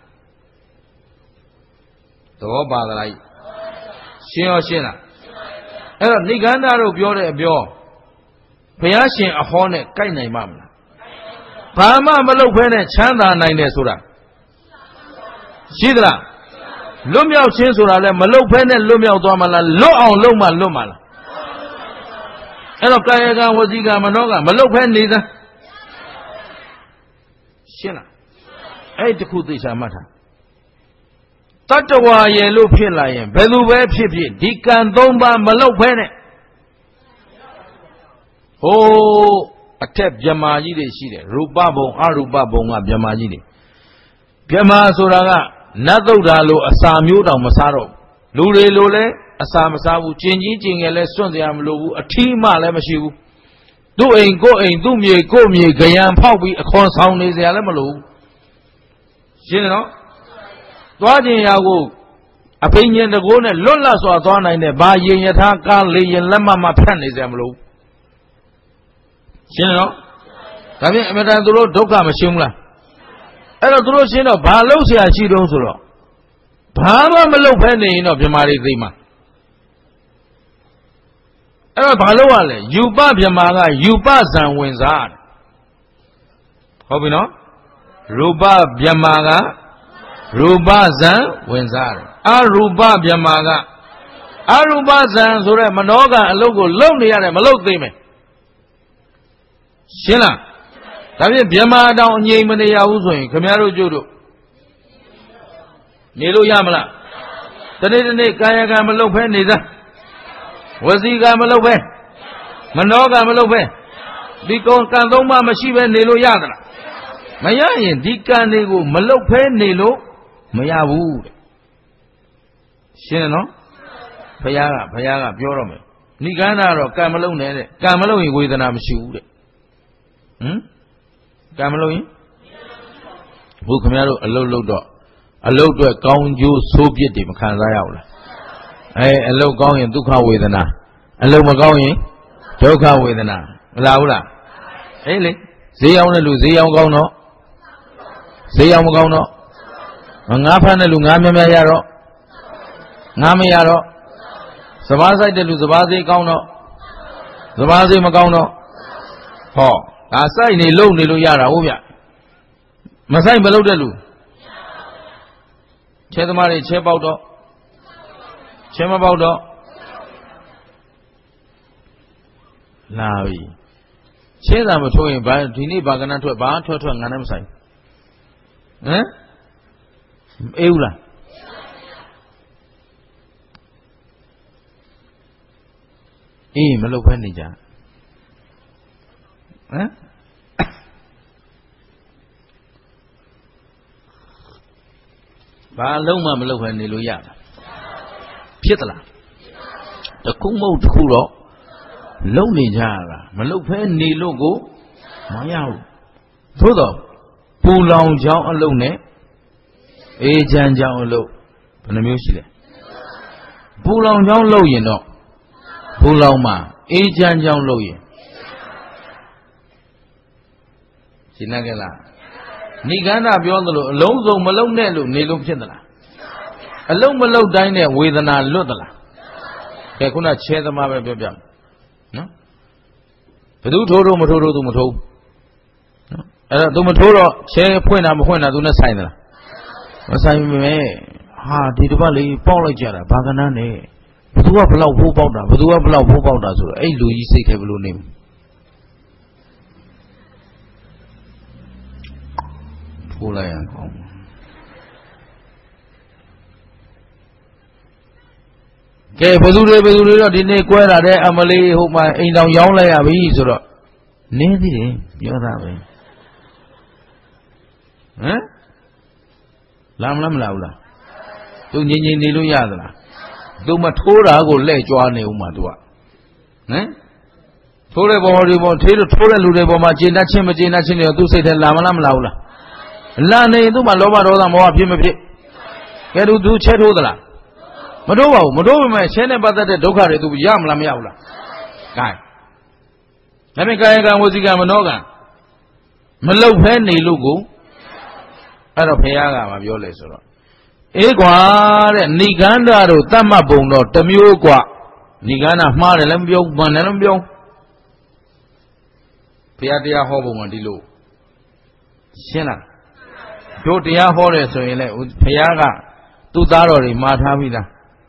သဘောပါသလားရှင်းရောရှင်းလားအဲ့တော့နိဂန္ဓတို့ပြောတဲ့အပြောဘုရားရှင်အဟောနဲ့ကိုက်နိုင်မှာမလားဘာမှမလုပ်ဖဲနဲ့ချမ်းသာနိုင်တယ်ဆိုတာရှိသလားလွတ်မြောက်ခြင်းဆိုတာလည်းမလုပ်ဖဲနဲ့လွတ်မြောက်သွားမလားလွတ်အောင်လုပ်မှလွတ်မှာလားအဲ့တော့ကာယကံဝစီကံမနောကမလုပ်ဖဲနေသရှင်းလားအဲ့တခုသိချာမှတ်ထားတတ္တဝါရဲ့လို့ဖြစ်လာရင်ဘယ်သူပဲဖြစ်ဖြစ်ဒီကံသုံးပါးမလုပ်ဖဲနဲ့ဟိုးအထက်မြမာကြီးတွေရှိတယ်ရူပဘုံအရူပဘုံကမြမာကြီးတွေမြမာဆိုတာကနတ်သုဒ္ဓါလိုအစာမျိုးတောင်မစားတော့လူတွေလိုလဲအစာမစားဘူးကျင်ကြီးကျင်ငယ်လဲစွန့်စရာမလိုဘူးအထီးမှလည်းမရှိဘူးသူ့အိမ်ကိုယ့်အိမ်သူ့မြေကိုယ့်မြေကြံဖောက်ပြီးအခွန်ဆောင်နေစရာလည်းမလိုဘူးရှင်းတယ်နော်သွားခြင်းရာကိုအဖိညာဉ်တကိုးနဲ့လွတ်လပ်စွာသွားနိုင်တဲ့ဘာရင်ယထာကားလေရင်လက်မမဖြတ်နေစရာမလိုဘူးရှင်းတယ်နော်ဒါဖြင့်အမြဲတမ်းသူတို့ဒုက္ခမရှင်းဘူးလားအဲ့တော့သူတို့ရှင်းတော့ဘာလုပ်เสียရှိတုံးဆိုတော့ဘာမှမလုပ်ဖဲနေရင်တော့မြမာတွေသိမှာအဲ့တော့ဘာလုပ်ရလဲယူပမြမာကယူပဇံဝင်စားဟုတ်ပြီနော်ရူပမြမာကရူပဇံဝင်စားတယ်အရူပမြမာကအရူပဇံဆိုတဲ့မနောကအလုပ်ကိုလုပ်နေရတယ်မလုပ်သိမယ်ရှင်းလားဒါဖြင့်မြမာတောင်အငြိမ်မနေရဘူးဆိုရင်ခင်ဗျားတို့ကျုပ်တို့နေလို့ရမလားတနေ့တနေ့ကာယကံမလုပ်ဖဲနေသားဝစီကံမလုပ်ဖဲမနောကံမလုပ်ဖဲဒီကုံကံသုံးပါးမရှိဖဲနေလို့ရသလားမရရင်ဒီကံတွေကိုမလုပ်ဖဲနေလို့မရဘူးတဲ့ရှင်းနော်ဘုရားကဘုရားကပြောတော့မယ်နိဂန္ဓတော့ကံမလုပ်နဲ့တဲ့ကံမလုပ်ရင်ဝေဒနာမရှိဘူးတဲ့ဟမ်ကံမလို့ရင်ဘုခင်ဗျားတို့အလုတ်လုတ်တော့အလုတ်အတွက်ကောင်းကျိုးဆိုးပြစ်တွေမခံစားရဘူးလားအဲအလုတ်ကောင်းရင်ဒုက္ခဝေဒနာအလုတ်မကောင်းရင်ဒုက္ခဝေဒနာမလားဘူးလားအေးလေဈေးရောက်တဲ့လူဈေးရောက်ကောင်းတော့ဈေးရောက်မကောင်းတော့ငါးဖမ်းတဲ့လူငါးများများရတော့ငါးမရတော့စဘာဆိုင်တဲ့လူစဘာဈေးကောင်းတော့စဘာဈေးမကောင်းတော့ဟောဒါစိုက်နေလုံနေလို့ရတာဟုတ်ဗျမစိုက်မလုပ်တဲ့လူချဲသမားတွေချဲပေါက်တော့ချဲမပေါက်တော့လာပြီချဲသာမထိုးရင်ဘာဒီနေ့ဘာကနထွက်ဘာထွက်ထွက်ငါနဲ့မဆိုင်ဟမ်အေးဘူးလားအေးမလုပ်ဖဲနေကြဟမ်ဘာလုံးမှမလုပ်ဖဲနေလို့ရတာဖြစ်သလားတခုမဟုတ်တခုတော့လုံနေကြရတာမလုပ်ဖဲနေလို့ကိုမရဘူးသို့တော့ပူလောင်ချောင်းအလုံးနဲ့အေးချမ်းချောင်းအလုံးဘယ်နှမျိုးရှိလဲပူလောင်ချောင်းလုပ်ရင်တော့ပူလောင်မှာအေးချမ်းချောင်းလုပ်ရင်ရှင်းကြလားနိဂန္ဓပြောသလိုအလုံးစုံမလုံးနဲ့လို့နေလို့ဖြစ်သလားအလုံးမလုံးတိုင်းနဲ့ဝေဒနာလွတ်သလားကဲခုနချဲသမားပဲပြောပြမယ်နော်ဘယ်သူထိုးထိုးမထိုးထိုးသူမထိုးနော်အဲ့တော့သူမထိုးတော့ချဲဖွင့်တာမဖွင့်တာသူနဲ့ဆိုင်သလားမဆိုင်ဘူးပဲဟာဒီတစ်ပတ်လေးပေါက်လိုက်ကြတာဘာကနန်းနဲ့ဘသူကဘလောက်ဖိုးပေါက်တာဘသူကဘလောက်ဖိုးပေါက်တာဆိုတော့အဲ့လူကြီးစိတ်ခဲဘလို့နေထိုးလိုက်ရအောင်ကဲဘသူတွေဘသူတွေတော့ဒီနေ့ကွဲလာတဲ့အမလေးဟိုမှာအိမ်တောင်ရောင်းလိုက်ရပြီဆိုတော့နင်းသေးတယ်ပြောတာပဲဟမ်လာမလားမလာဘူးလားသူငြိမ်ငြိမ်နေလို့ရသလားသူမထိုးတာကိုလှဲ့ကြွားနေဦးမှာသူကဟမ်ထိုးတဲ့ဘောတွေဘောထေးလို့ထိုးတဲ့လူတွေဘောမှာကျေနပ်ချင်းမကျေနပ်ချင်းတွေသူစိတ်ထဲလာမလားမလာဘူးလားလာနေသူ့မှာလောဘဒေါသမောဟဖြစ်မဖြစ်ကဲသူသူချဲထိုးသလားမထိုးပါဘူးမထိုးပေမဲ့ချဲနဲ့ပတ်သက်တဲ့ဒုက္ခတွေသူရမလားမရဘူးလားကဲဒါပေမဲ့ကာယကံဝစီကံမနောကံမလုတ်ဖဲနေလို့ကိုအဲ့တော့ဘုရားကမပြောလဲဆိုတော့အေးကွာတဲ့နိဂန္ဓတို့တတ်မှတ်ပုံတော့တစ်မျိုးกว่าနိဂန္ဓမှားတယ်လည်းမပြောမှန်တယ်လည်းမပြောဘုရားတရားဟောပုံကဒီလိုရှင်းလားတို့တရားဟောတယ်ဆိုရင်လေဘုရားကသူ့သားတော်တွေမှာထားပြီးသား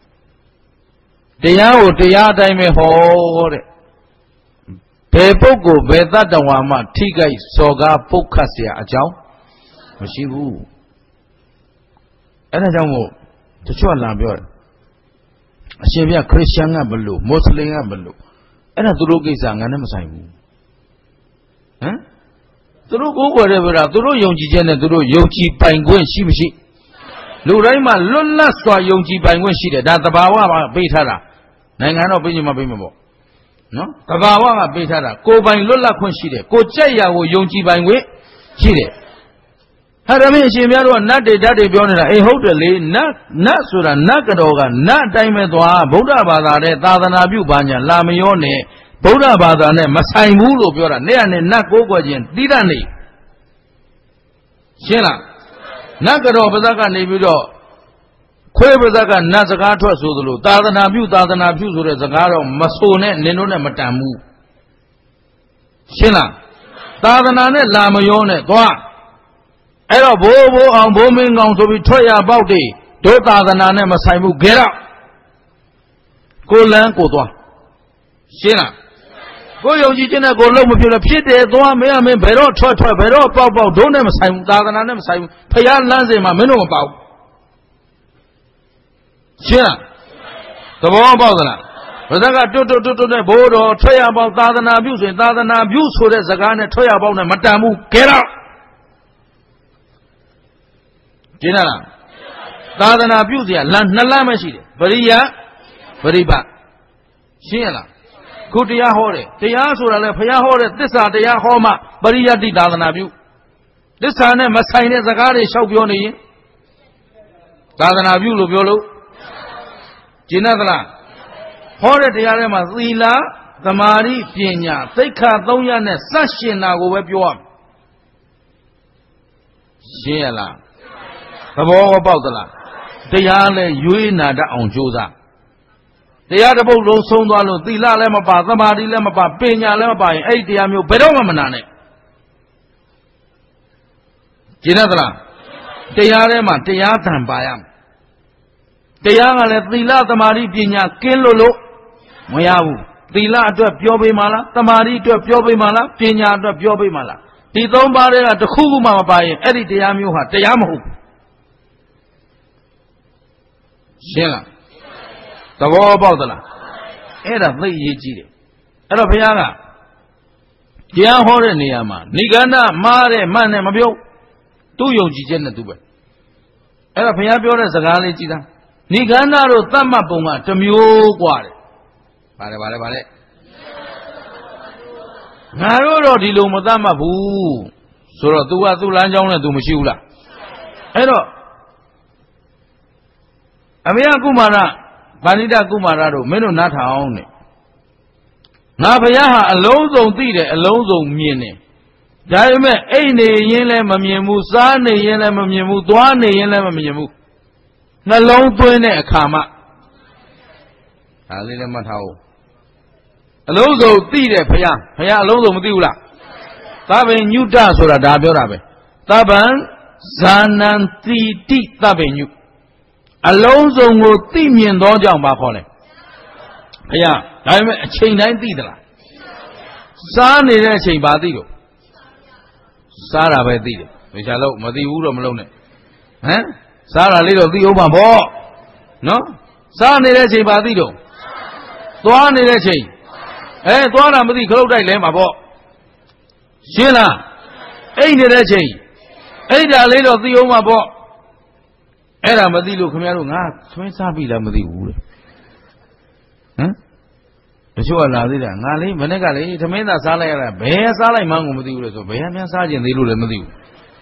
တရားကိုတရားအတိုင်းပဲဟောတဲ့ဘယ်ပုဂ္ဂိုလ်ဘယ်တတ္တဝါမှထိခိုက်စော်ကားပုတ်ခတ်เสียအကြောင်းမရှိဘူးအဲ့ဒါကြောင့်မို့တချို့လာပြောတယ်အရှင်ဘုရားခရစ်ယာန်ကဘလို့မွတ်စလင်ကဘလို့အဲ့ဒါသူတို့ကိစ္စငါနဲ့မဆိုင်ဘူးဟမ်သူတို့ကိုယ်ကိုယ်တဲ့ဗျာသူတို့ယုံကြည်ချက်နဲ့သူတို့ယုံကြည်ပိုင်ခွင့်ရှိမရှိလူတိုင်းမှာလွတ်လပ်စွာယုံကြည်ပိုင်ခွင့်ရှိတယ်ဒါသဘာဝကပေးထားတာနိုင်ငံတော်ပေးချင်မှပေးမှာပေါ့နော်သဘာဝကပေးထားတာကိုယ်ပိုင်လွတ်လပ်ခွင့်ရှိတယ်ကိုကြက်ရကိုယုံကြည်ပိုင်ခွင့်ရှိတယ်ဟာဒါမင်းအရှင်များတို့ကနတ်တွေဓာတ်တွေပြောနေတာအေးဟုတ်တယ်လေနတ်နတ်ဆိုတာနတ်ကတော်ကနတ်အတိုင်းပဲသွားဗုဒ္ဓဘာသာနဲ့သာသနာပြုပါညာလာမရောနဲ့ဗုဒ္ဓဘာသာနဲ့မဆိုင်ဘူးလို့ပြောတာနေ့ကနေ့နတ်ကိုးကွယ်ခြင်းတိရနေရှင်းလားနတ်ကတော်ပါဇက်ကနေပြီးတော့ခွေးပါဇက်ကနတ်စကားထွက်ဆိုသလိုသာသနာပြုသာသနာပြုဆိုတဲ့စကားတော့မဆိုနဲ့နင်တို့နဲ့မတန်ဘူးရှင်းလားသာသနာနဲ့လာမရောနဲ့သွားအဲ့တော့ဘိုးဘိုးအောင်ဘိုးမင်းကောင်ဆိုပြီးထွက်ရပေါက်တွေတို့သာသနာနဲ့မဆိုင်ဘူးခဲတော့ကိုလန်းကိုသွားရှင်းလားကိုယုံကြည်ခြင်းနဲ့ကိုလုံးမဖြစ်လို့ဖြစ်တယ်သွားမင်းအမင်းဘယ်တော့ထွက်ထွက်ဘယ်တော့ပေါက်ပေါက်တို့နဲ့မဆိုင်ဘူးသာသနာနဲ့မဆိုင်ဘူးဖျားလန်းစင်မှာမင်းတို့မပေါက်ရှင်းလားသဘောပေါက်သလားဘုရားကတွတ်တွတ်တွတ်တွတ်နဲ့ဘိုးတော်ထွက်ရပေါက်သာသနာပြုဆိုရင်သာသနာပြုဆိုတဲ့စကားနဲ့ထွက်ရပေါက်နဲ့မတန်ဘူးခဲတော့ရှင်းလားသာသနာပြုเสียလမ်းနှစ်လမ်းပဲရှိတယ်ပရိယပရိပတ်ရှင်းရလားခုတရားဟောတယ်တရားဆိုတာလဲဘုရားဟောတဲ့သစ္စာတရားဟောမှပရိယတ္တိသာသနာပြုသစ္စာနဲ့မဆိုင်တဲ့စကားတွေလျှောက်ပြောနေရင်သာသနာပြုလို့ပြောလို့ရှင်းသလားဟောတဲ့တရားထဲမှာသီလသမာဓိပညာသိက္ခာသုံးရပ်နဲ့စက်ရှင်တာကိုပဲပြောရမယ်ရှင်းရလားသဘောပေါက်သလားတရားလဲရွေးနာတတ်အောင်ကြိုးစားတရားတစ်ပုဒ်လုံးဆုံးသွားလို့သီလလည်းမပါသမာဓိလည်းမပါပညာလည်းမပါရင်အဲ့ဒီတရားမျိုးဘယ်တော့မှမနာနဲ့ကျင့်သလားတရားထဲမှာတရားသံပါရမယ်တရားကလည်းသီလသမာဓိပညာကင်းလို့လို့မရဘူးသီလအတွက်ပြောပေးမှလားသမာဓိအတွက်ပြောပေးမှလားပညာအတွက်ပြောပေးမှလားဒီသုံးပါးတွေကတစ်ခုခုမှမပါရင်အဲ့ဒီတရားမျိုးဟာတရားမဟုတ်ဘူးရှင်းလားသဘောပေါက်သလားအဲ့ဒါသိရေးကြည့်တယ်အဲ့တော့ဘုရားကတရားဟောတဲ့နေရာမှာနိဂန္ဓမားတဲ့မှန်နဲ့မပြောသူ့ယုံကြည်ချက်နဲ့သူပဲအဲ့တော့ဘုရားပြောတဲ့စကားလေးကြည်သားနိဂန္ဓတို့သတ်မှတ်ပုံကတစ်မျိုးกว่าတယ်ဗါတယ်ဗါတယ်ဗါတယ်ငါတို့တော့ဒီလိုမသတ်မှတ်ဘူးဆိုတော့ तू ကသူ့လမ်းကြောင်းနဲ့ तू မရှိဘူးလားအဲ့တော့အမေယကုမာရဗာဏိတကုမာရတို့မင်းတို့နားထောင်နဲ့ငါဘုရားဟာအလုံးစုံသိတယ်အလုံးစုံမြင်တယ်ဒါပေမဲ့အိတ်နေရင်လည်းမမြင်ဘူးစားနေရင်လည်းမမြင်ဘူးသွားနေရင်လည်းမမြင်ဘူးနှလုံးသွင်းတဲ့အခါမှဒါလေးလည်းမှတ်ထားအောင်အလုံးစုံသိတယ်ဘုရားဘုရားအလုံးစုံမသိဘူးလားသဗ္ဗညုတဆိုတာဒါပြောတာပဲသဗ္ဗံဇာနံတိတိသဗ္ဗညုအလုံးစုံကိုသိမြင်သောကြောင့်ပါခေါ်တယ်ဘုရားဒါပေမဲ့အချိန်တိုင်းသိသလားစားနေတဲ့အချိန်ပါသိတော့စားတာပဲသိတယ်မချလို့မသိဘူးတော့မလုံးနဲ့ဟမ်စားတာလေးတော့သိအောင်ပါဗောနော်စားနေတဲ့အချိန်ပါသိတော့သွားနေတဲ့အချိန်အဲသွားတာမသိခလုတ်တိုက်လဲမှာဗောရှင်းလားအိတ်နေတဲ့အချိန်အိတ်တာလေးတော့သိအောင်ပါဗောအဲ့ဒါမသိလို့ခင်ဗျားတို့ငါသွင်းစားပြီလားမသိဘူးလေဟမ်တချို့ကလာသေးတယ်ငါလေးမနေ့ကလေသမင်းသာစားလိုက်ရတာဘယ်စားလိုက်မှန်းကိုမသိဘူးလေဆိုဘယ်မှန်းစားကျင်သေးလို့လည်းမသိဘူး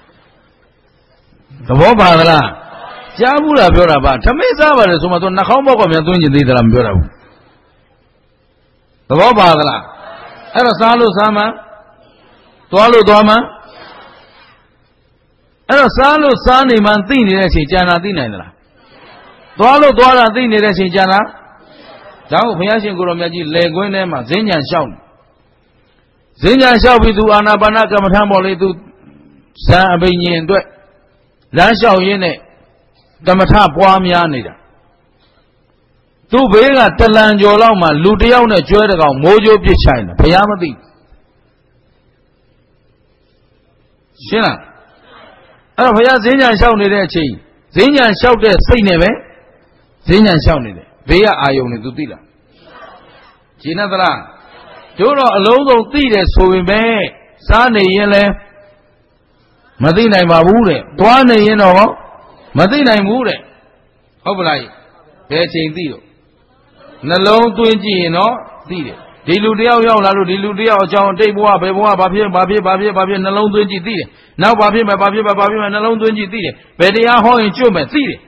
သဘောပါသလားကြားဘူးလားပြောတာပါသမင်းစားပါလေဆိုမှသူနှာခေါင်းပေါက်ကမြန်သွင်းကျင်သေးသလားမပြောတာဘူးသဘောပါသလားအဲ့တော့စားလို့စားမှသွားလို့သွားမှအဲ့တော့စားလို့စားနေမှသိနေတဲ့အချိန်ကြာနာသိနိုင်သလားသွားလို့သွားတာသိနေတဲ့အချိန်ကြာနာဒါကိုဘုရားရှင်ကိုရောမြတ်ကြီးလေကွင်းထဲမှာဇင်းညာလျှောက်ဇင်းညာလျှောက်ပြီးသူအာနာပါနကမ္မထံပေါ်လေသူဇံအဘိညာဉ်အတွက်လမ်းလျှောက်ရင်းနဲ့ကမ္မထပွားများနေတာသူ့ဘေးကတလန်ကျော်လောက်မှလူတယောက်နဲ့ကျွဲတကောင်မိုးကြိုးပစ်ချိုင်တယ်ဘုရားမသိရှင်းလားအဲ့တော့ဘုရားဈဉ္ညာလျှောက်နေတဲ့အချိန်ဈဉ္ညာလျှောက်တဲ့စိတ်နဲ့ပဲဈဉ္ညာလျှောက်နေတယ်ဘေးကအာယုန်နဲ့သူသိလားရှင်းသလားတို့တော့အလုံးစုံသိတယ်ဆိုပေမဲ့စားနေရင်လည်းမသိနိုင်ပါဘူးတဲ့တွားနေရင်တော့မသိနိုင်ဘူးတဲ့ဟုတ်ပလားဘယ်အချိန်သိတော့နှလုံးသွင်းကြည့်ရင်တော့သိတယ်ဒီလူတယောက်ရောက်လာလို့ဒီလူတယောက်အကြောင်းတိတ်ဘဝဘယ်ဘဝဘာဖြစ်ဘာဖြစ်ဘာဖြစ်ဘာဖြစ်နှလုံးသွင်းကြည့်သိတယ်နောက်ဘာဖြစ်မယ်ဘာဖြစ်ဘာဖြစ်မယ်နှလုံးသွင်းကြည့်သိတယ်ဘယ်တရားဟောရင်ကျွတ်မယ်သိတယ်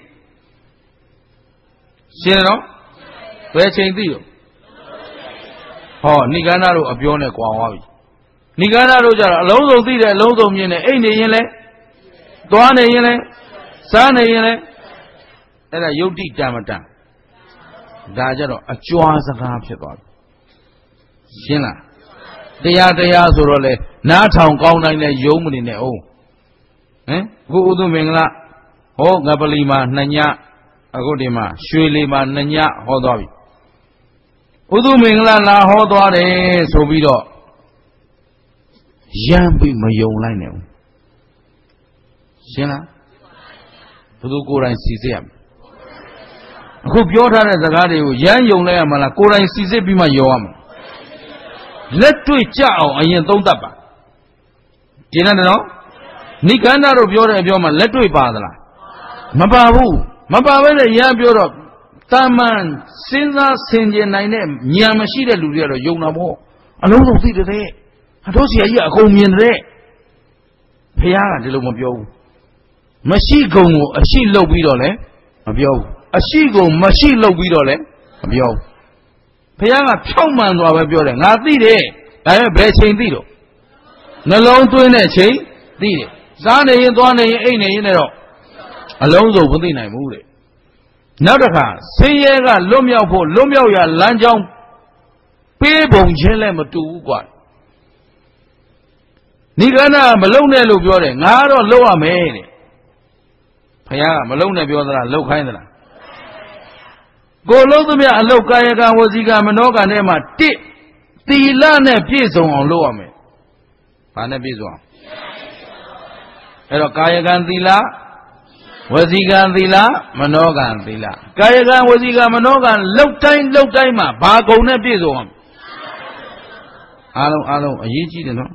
ရှင်းတော့ဘယ်အချိန်သိတော့ဟောနိဂန္ဓတို့အပြောနဲ့ကြွာသွားပြီနိဂန္ဓတို့ကြတော့အလုံးစုံသိတယ်အလုံးစုံမြင်တယ်အိတ်နေရင်လဲသွားနေရင်လဲစားနေရင်လဲအဲ့ဒါယုတ်တိတံမတံဒါကြတော့အကြွားစကားဖြစ်သွားပြီရှင်းလားတရားတရားဆိုတော့လေနားထောင်ကောင်းတိုင်းလဲယုံမနေနဲ့အောင်ဟမ်အခုဥဒုမင်္ဂလာဟောငပလီမှာနှစ်ညအခုဒီမှာရွှေလီမှာနှစ်ညဟောသွားပြီဥဒုမင်္ဂလာလာဟောသွားတယ်ဆိုပြီးတော့ရမ်းပြီးမယုံလိုက်နဲ့ဦးရှင်းလားဘုသူကိုယ်တိုင်စီစစ်ရမယ်အခုပြောထားတဲ့စကားတွေကိုရမ်းယုံလိုက်ရမှာလားကိုယ်တိုင်စီစစ်ပြီးမှယုံရမှာလက်တွေ့ကြအောင်အရင်သုံးသပ်ပါရှင်းတယ်နော်နိဂန္ဓတို့ပြောတဲ့အပြောမှာလက်တွေ့ပါသလားမပါဘူးမပါဘဲနဲ့ရမ်းပြောတော့တာမန်စဉ်းစားဆင်ခြင်နိုင်တဲ့ဉာဏ်မရှိတဲ့လူတွေကတော့ယုံတာပေါ့အလုံးစုံသိတဲ့အတို့ဆရာကြီးကအကုန်မြင်တဲ့ဘုရားကဒီလိုမပြောဘူးမရှိကုန်ကိုအရှိလုပ်ပြီးတော့လည်းမပြောဘူးအရှိကုန်မရှိလုပ်ပြီးတော့လည်းမပြောဘူးဘုရားကဖြောက်မှန်သွားပဲပြောတယ်ငါသိတယ်ဒါပေမဲ့ဘယ်ချိန်သိတော့နှလုံးသွင်းတဲ့ချိန်သိတယ်စားနေရင်သွားနေရင်အိတ်နေရင်တော့အလုံးစုံမသိနိုင်ဘူးတဲ့နောက်တစ်ခါဆင်းရဲကလွတ်မြောက်ဖို့လွတ်မြောက်ရလမ်းကြောင်းပေးပုံချင်းလည်းမတူဘူးကွာနိဂန္ဓမလုံနဲ့လို့ပြောတယ်ငါတော့လုံရမယ်တဲ့ဘုရားကမလုံနဲ့ပြောသလားလုံခိုင်းသလားကိုလုံးသမျှအလုတ်ကာယကံဝစီကံမနောကံထဲမှာတစ်သီလနဲ့ပြည့်စုံအောင်လုပ်ရမယ်ဘာနဲ့ပြည့်စုံအောင်အဲ့တော့ကာယကံသီလဝစီကံသီလမနောကံသီလကာယကံဝစီကံမနောကံလုတ်တိုင်းလုတ်တိုင်းမှာဘာကုံနဲ့ပြည့်စုံအောင်အားလုံးအားလုံးအရေးကြီးတယ်နော်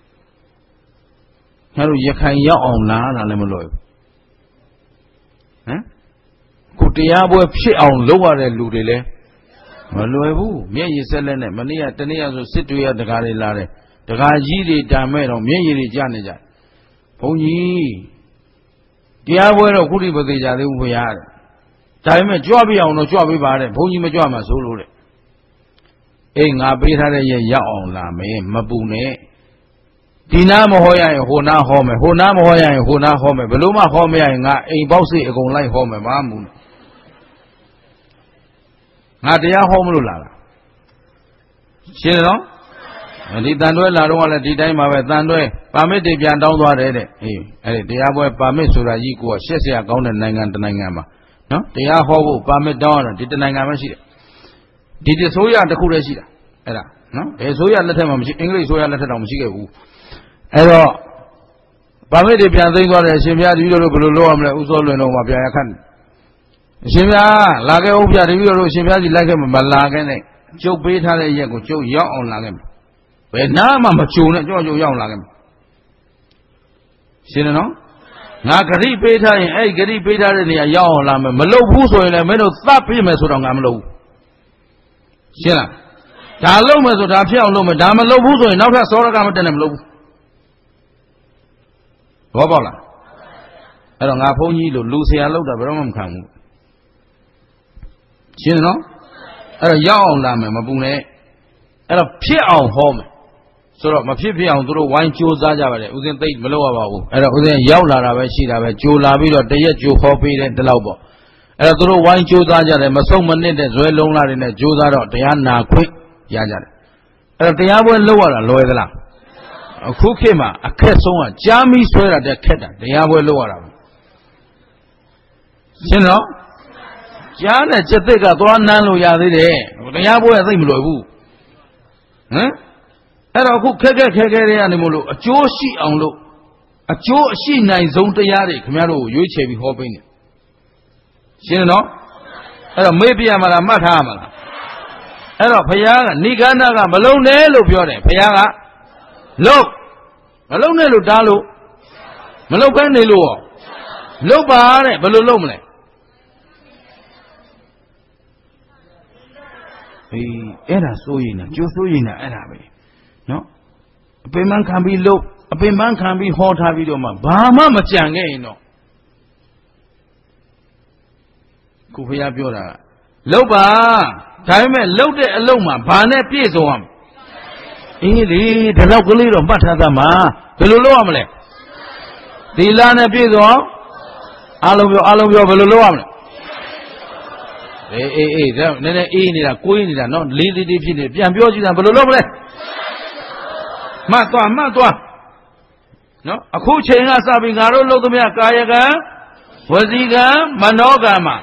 ငါတို့ရခိုင်ရောက်အောင်လားတာလည်းမလွယ်ဘူးဟမ်ကိုတရားပွဲဖြစ်အောင်လုပ်ရတဲ့လူတွေလည်းမလွယ်ဘူးမျက်ရည်ဆက်လက်နဲ့မနေ့ကတနေ့ကဆိုစစ်တွေရတကားတွေလာတယ်တကားကြီးတွေတာမဲ့တော့မျက်ရည်တွေကျနေကြဘုန်းကြီးတရားပွဲတော့ခုထိမသေးကြသေးဘူးဘုရားတဲ့ဒါပေမဲ့ကြွပြအောင်တော့ကြွပေးပါတဲ့ဘုန်းကြီးမကြွမှာဆိုလို့တဲ့အေးငါပေးထားတဲ့ရဲ့ရောက်အောင်လာမယ်မပူနဲ့ဒီနာမဟောရရင်ဟိုနာဟောမယ်ဟိုနာမဟောရရင်ဟိုနာဟောမယ်ဘလို့မှဟောမရရင်ငါအိမ်ပေါက်စိတ်အကုန်လိုက်ဟောမယ်ဘာမှမဘူးငါတရားဟောမလို့လာလားရှင်းတယ်နော်ဒီတန်တွဲလာတော့လည်းဒီတိုင်းမှာပဲတန်တွဲပါမစ်တွေပြန်တောင်းသွားတယ်တဲ့အေးအဲ့ဒီတရားပွဲပါမစ်ဆိုတာကြီးကိုရှက်เสียကောင်းတဲ့နိုင်ငံတနိုင်ငံမှာနော်တရားဟောဖို့ပါမစ်တောင်းရတာဒီတနိုင်ငံမှာရှိတယ်ဒီတဆိုးရတစ်ခုတည်းရှိတာအဲ့ဒါနော်ဘယ်ဆိုးရလက်ထက်မှာမရှိအင်္ဂလိပ်ဆိုးရလက်ထက်တော့မရှိခဲ့ဘူးအဲ့တော့ဗာမိတ်တွေပြန်သိမ်းသွားတယ်အရှင်ဘုရားတပည့်တော်တို့ဘယ်လိုလုပ်ရမလဲဥသောလွင်တော့မှာပြန်ရခတ်အရှင်ဘုရားလာခဲ့ဦးဘုရားတပည့်တော်တို့အရှင်ဘုရားကြီးလိုက်ခဲ့မလာခဲ့နဲ့ကျုပ်ပေးထားတဲ့ရက်ကိုကျုပ်ရောက်အောင်လာခဲ့မယ်ဘယ်နာမှမကြုံနဲ့ကျုပ်ကျုပ်ရောက်လာခဲ့မယ်ရှင်းတယ်နော်ငါဂရိပေးထားရင်အဲ့ဂရိပေးထားတဲ့နေရာရောက်အောင်လာမယ်မလုပ်ဘူးဆိုရင်လည်းမင်းတို့သတ်ပြမယ်ဆိုတော့ငါမလုပ်ဘူးရှင်းလားဒါလုပ်မယ်ဆိုဒါဖြစ်အောင်လုပ်မယ်ဒါမလုပ်ဘူးဆိုရင်နောက်ထပ်စောရကမတက်နဲ့မလုပ်ဘူးဘောပေါက်လားအဲ့တော့ငါဘုန်းကြီးလို့လူဆရာလောက်တာဘယ်တော့မှမခံဘူးရှင်းတယ်နော်အဲ့တော့ရောက်အောင်လာမယ်မပူနဲ့အဲ့တော့ဖြစ်အောင်ဟောမယ်ဆိုတော့မဖြစ်ဖြစ်အောင်သူတို့ဝိုင်းကြိုးစားကြပါလေဥစဉ်သိမလုပ်ရပါဘူးအဲ့တော့ဥစဉ်ရောက်လာတာပဲရှိတာပဲကြိုလာပြီးတော့တရက်ကြိုဟောပေးတယ်ဒီလောက်ပေါ့အဲ့တော့သူတို့ဝိုင်းကြိုးစားကြတယ်မဆုံးမနစ်တဲ့ဇွဲလုံးလာတွေနဲ့ကြိုးစားတော့တရားနာခွင့်ရကြတယ်အဲ့တော့တရားပွဲလုပ်ရတာလွယ်သလားအခုခေတ်မှာအခက်ဆုံးကကြားမီးဆွဲတာတဲ့ခက်တာတရားပွဲလုပ်ရတာရှင်းတော့ကြားနဲ့စက်သစ်ကသွားနမ်းလို့ရသေးတယ်တရားပွဲကသိမလွယ်ဘူးဟမ်အဲ့တော့အခုခက်ခက်ခဲခဲတွေကနေမလို့အကျိုးရှိအောင်လို့အကျိုးအရှိနိုင်ဆုံးတရားတွေခင်ဗျားတို့ရွေးချယ်ပြီးဟောပေးနေရှင်းနော်အဲ့တော့မေ့ပြရမှာလားမှတ်ထားရမှာလားအဲ့တော့ဘုရားကနိဂန္ဓကမလုံနဲ့လို့ပြောတယ်ဘုရားကလုံမလုံနဲ့လို့တားလို့မလုံပဲနေလို့ရောလုံပါတဲ့ဘယ်လိုလုံမလဲအေးအဲ့ဒါစိုးရင်ကျိုးစိုးရင်အဲ့ဒါပဲနော်အပင်ပန်းခံပြီးလုံအပင်ပန်းခံပြီးဟောထားပြီးတော့မှဘာမှမကြံခဲ့ရင်တော့ခုဘုရားပြောတာလုံပါဒါပေမဲ့လုံတဲ့အလုံမှာဘာနဲ့ပြည့်စုံအောင်အေးလေဒီလောက်ကလေးတော့မှတ်ထားသမှာဘယ်လိုလုပ်ရမလဲသီလနဲ့ပြည့်စုံအောင်အလုံးပြောအလုံးပြောဘယ်လိုလုပ်ရမလဲအေးအေးအေးဒါနည်းနည်းအေးနေတာကိုင်းနေတာနော်လေးလေးလေးဖြစ်နေပြန်ပြောကြည့်တာဘယ်လိုလုပ်မလဲမှတ်သွားမှတ်သွားနော်အခုချိန်ကစပြီးငါတို့လုပ်သမျှကာယကံဝစီကံမနောကံမှာ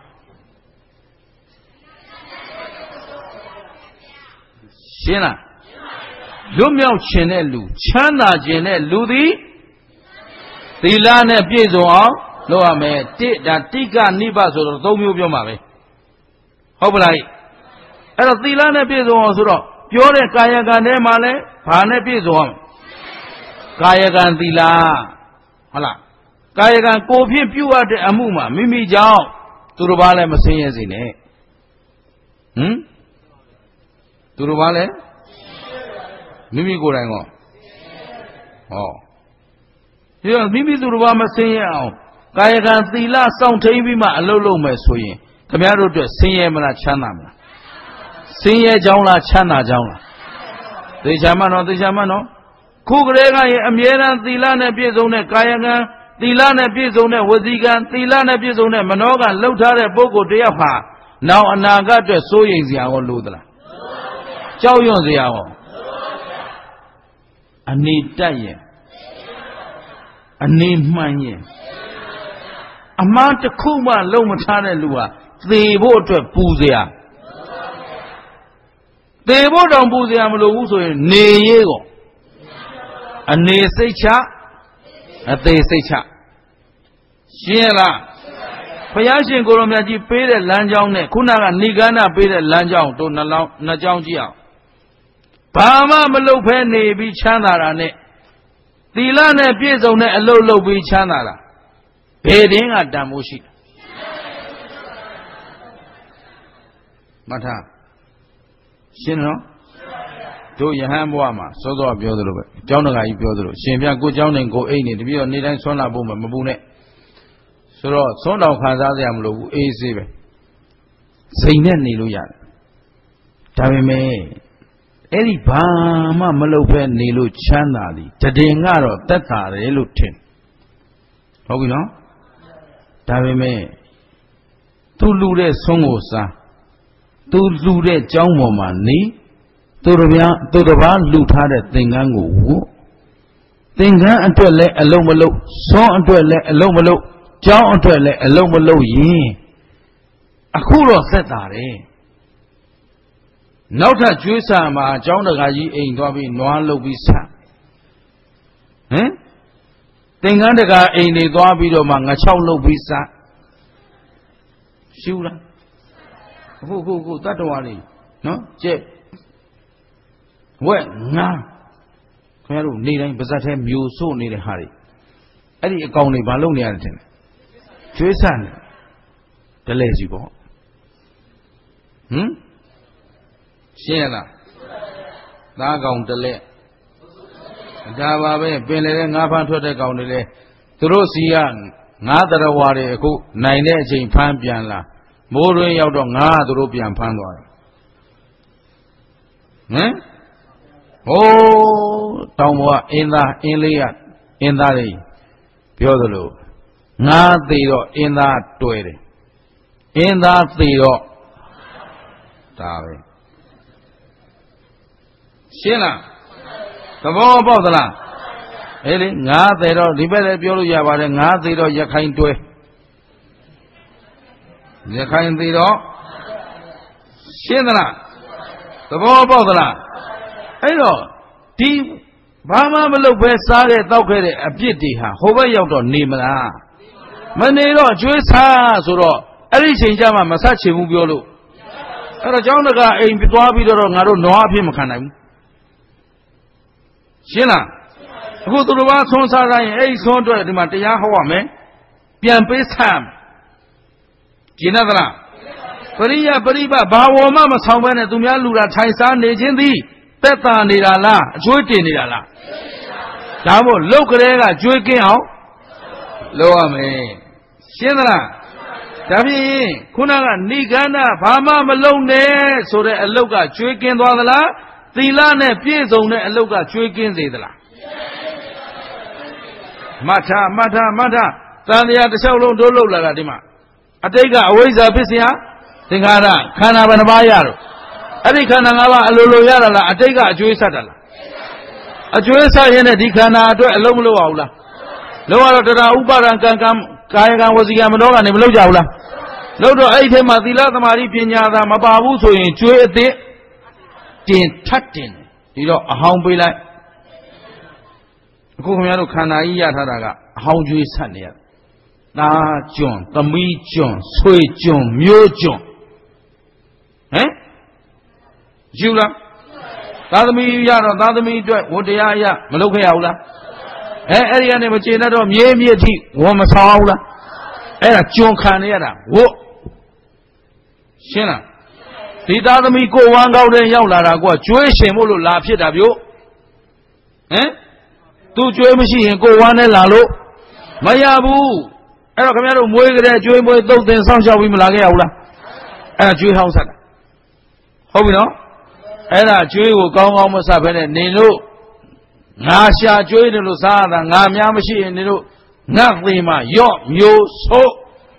ရှင်းလားလွတ်မြောက်ခြင်းတဲ့လူချမ်းသာခြင်းတဲ့လူသည်သီလနဲ့ပြည့်စုံအောင်လုပ်ရမယ်တိဒါတိကနိဗ္ဗာန်ဆိုတော့သုံးမျိုးပြောမှာပဲဟုတ်ပလားအဲ့တော့သီလနဲ့ပြည့်စုံအောင်ဆိုတော့ပြောတဲ့ကာယကံထဲမှာလဲဘာနဲ့ပြည့်စုံအောင်ကာယကံသီလဟုတ်လားကာယကံကိုဖြင့်ပြုအပ်တဲ့အမှုမှာမိမိကြောင့်သူတို့ဘာလဲမဆင်းရဲစေနဲ့ဟမ်သူတို့ဘာလဲမိမိကိုယ်တိုင်ကောဟောဒီတော့မိမိသူတို့ဘာမဆင်းရဲအောင်ကာယကံသီလစောင့်ထိန်ပြီးမှအလုပ်လုပ်မယ်ဆိုရင်ခင်ဗျားတို့အတွက်ဆင်းရဲမလားချမ်းသာမလားဆင်းရဲကြောင်းလားချမ်းသာကြောင်းလားသေချာမှနော်သေချာမှနော်ခုကလေးကရင်အမြဲတမ်းသီလနဲ့ပြည့်စုံတဲ့ကာယကံသီလနဲ့ပြည့်စုံတဲ့ဝစီကံသီလနဲ့ပြည့်စုံတဲ့မနောကံလှုပ်ထားတဲ့ပုဂ္ဂိုလ်တယောက်ဟာနောက်အနာဂတ်အတွက်စိုးရိမ်စရာကိုလိုသလားကြောက်ရွံ့စရာကိုအနေတက်ရင်အနေမှန်ရင်အမှားတစ်ခုမှလုံးမထားတဲ့လူဟာသေဖို့အတွက်ပူစရာသေဖို့တောင်ပူစရာမလိုဘူးဆိုရင်နေရေးကိုအနေစိတ်ချအသေးစိတ်ချရှင်းလားဘုရားရှင်ကိုရောမြတ်ကြီးပေးတဲ့လမ်းကြောင်းနဲ့ခုနကနိဂန္ဓပေးတဲ့လမ်းကြောင်းတို့နှလောင်းနှစ်ကြောင်းကြည့်အောင်ဘာမှမလုပ်ဖဲနေပြီးချမ်းသာတာနဲ့သီလနဲ့ပြည့်စုံတဲ့အလုပ်လုပ်ပြီးချမ်းသာတာဘယ်တင်းကတန်ဖိုးရှိမှတ်ထားရှင်းနော်တို့ယဟန်ဘဝမှာစောစောပြောသလိုပဲအကြောင်းတကာကြီးပြောသလိုရှင်ပြကိုเจ้าနဲ့ကိုအိတ်နေတပြည့်တော့နေတိုင်းဆွမ်းလာဖို့မပူနဲ့ဆိုတော့ဆွမ်းတော်ခံစားစရာမလိုဘူးအေးဆေးပဲစိန်နဲ့နေလို့ရတယ်ဒါပေမဲ့အဲ့ဒီဘာမှမလုပ်ဖဲနေလို့ချမ်းသာသည်တည်ငါတော့သက်သာတယ်လို့ထင်ဟုတ်ပြီနော်ဒါပေမဲ့သူလူတဲ့ဆုံးကိုစားသူလူတဲ့ကြောင်းပေါ်မှာနေသူတပြားသူတပားလူထားတဲ့သင်္ကန်းကိုဝတ်သင်္ကန်းအတွက်လည်းအလုံးမလုံးဆွမ်းအတွက်လည်းအလုံးမလုံးကြောင်းအတွက်လည်းအလုံးမလုံးရင်အခုတော့သက်သာတယ်နောက်ထပ်ကျွေးစားမှာအကြောင်းတကာကြီးအိမ်သွားပြီးနွားလုပ်ပြီးစားဟမ်သင်္ကန်းတကာအိမ်တွေသွားပြီးတော့မှငါချောက်လုပ်ပြီးစားရှူလားအခုခုခုတတ္တဝါတွေနော်ကျက်ဝက်ငါခင်ဗျားတို့နေတိုင်းပါဇက်ထဲမျိုးစို့နေတဲ့ဟာတွေအဲ့ဒီအကောင်တွေဘာလုပ်နေရတယ်ထင်လဲကျွေးစားနေတလဲစီပေါ့ဟမ်ရှင်းရလားသားကောင်တလဲဒါပါပဲပင်လေတဲ့ငါးဖမ်းထွက်တဲ့ကောင်တွေလဲသူတို့စီကငါးတရဝါတွေအခုနိုင်တဲ့အချိန်ဖမ်းပြန်လာမိုးတွင်းရောက်တော့ငါးသူတို့ပြန်ဖမ်းသွားတယ်ဟမ်ဟိုးတောင်ပေါ်ကအင်းသားအင်းလေးကအင်းသားတွေပြောသလိုငါးသေးတော့အင်းသားတွေ့တယ်အင်းသားသေးတော့ဒါပဲရှင်းလားဘောပေါက်သလားအေးလေငါးသေးတော့ဒီဘက်လည်းပြောလို့ရပါတယ်ငါးသေးတော့ရခိုင်တွဲရခိုင်သေးတော့ရှင်းသလားသဘောပေါက်သလားအဲ့တော့ဒီဘာမှမလုပ်ပဲစားတဲ့တောက်ခဲ့တဲ့အပြစ်တွေဟာဟိုဘက်ရောက်တော့နေမလားမနေတော့ကျွေးစားဆိုတော့အဲ့ဒီချိန်ကျမှမဆက်ချင်ဘူးပြောလို့အဲ့တော့ကျောင်းတကအိမ်သွားပြီးတော့ငါတို့နွားအဖြစ်မခံနိုင်ဘူးရှင်းလားအခုသူတော်ဘာဆွန်းစားတိုင်းအဲ့ဒီဆွန်းအတွက်ဒီမှာတရားဟောရမယ်ပြန်ပေးဆမ်းကျင်သလားပရိယပရိပဘာဝမမဆောင်ဘဲနဲ့သူများလူတာထိုင်စားနေခြင်းသည်သက်သာနေတာလားအကျွေးတင်နေတာလားဒါမို့လုတ်ကလေးကကျွေးကင်းအောင်လုပ်ရမယ်ရှင်းသလားဒါဖြင့်ခုနကဏိကန္ဓဘာမှမလုံနဲ့ဆိုတဲ့အလုတ်ကကျွေးကင်းသွားသလားသီလနဲ့ပြည့်စုံတဲ့အလုတ်ကကျွေးကင်းစေသလားမထမထမထသံဃာတစ်လျှောက်လုံးတို့လှုပ်လာတာဒီမှာအတိတ်ကအဝိဇ္ဇာဖြစ်เสียသင်္ခါရခန္ဓာဘယ်နှပါးရတော့အဲ့ဒီခန္ဓာ၅ပါးအလိုလိုရတာလားအတိတ်ကအကျွေးဆက်တာလားအကျွေးဆက်ရင်လည်းဒီခန္ဓာအတွက်အလုံးမလုပ်အောင်လားလုံးရတော့တရားဥပါဒံကံကံကာယကံဝစီကံမနောကနေမလုပ်ကြဘူးလားလုပ်တော့အဲ့ဒီထဲမှာသီလသမာဓိပညာသာမပါဘူးဆိုရင်ကျွေးအသစ်တင်ထပ်တင်ဒီတော့အဟောင်းပေးလိုက်အခုခင်ဗျားတို့ခန္ဓာကြီးရထားတာကအဟောင်းကျွေးဆက်နေရတာကျွန်းသမီးကျွန်းဆွေကျွန်းမျိုးကျွန်းဟမ်ယူလားသာသမီရတော့သာသမီအတွက်ဝတရားရမလုပ်ခဲ့ရဘူးလားအဲအဲ့ဒီကနေမကျေနပ်တော့မြေးမြေးထိဝမဆောင်ဘူးလားအဲ့ဒါကျွန်းခံနေရတာဝတ်ရှင်းလားဒီသာသမီကိုဝမ်းကောက်တဲ့ရောက်လာတာကွာကျွေးရှင်မို့လို့လာဖြစ်တာပြောဟမ်သူကျွေးမရှိရင်ကိုဝမ်းနဲ့လာလို့မရဘူးအဲ့တော့ခင်ဗျားတို့မွေးကြတဲ့ကျွေးမွေးသုတ်သင်စောင့်ရှောက်ပြီးမလာခဲ့ရဘူးလားအဲ့ဒါကျွေးဟောင်းဆက်တာဟုတ်ပြီနော်အဲ့ဒါကျွေးကိုကောင်းကောင်းမဆက်ဘဲနဲ့နေလို့ငါရှာကျွေးတယ်လို့စားရတာငါများမရှိရင်နေလို့ငါသိမှရော့မျိုးဆိုး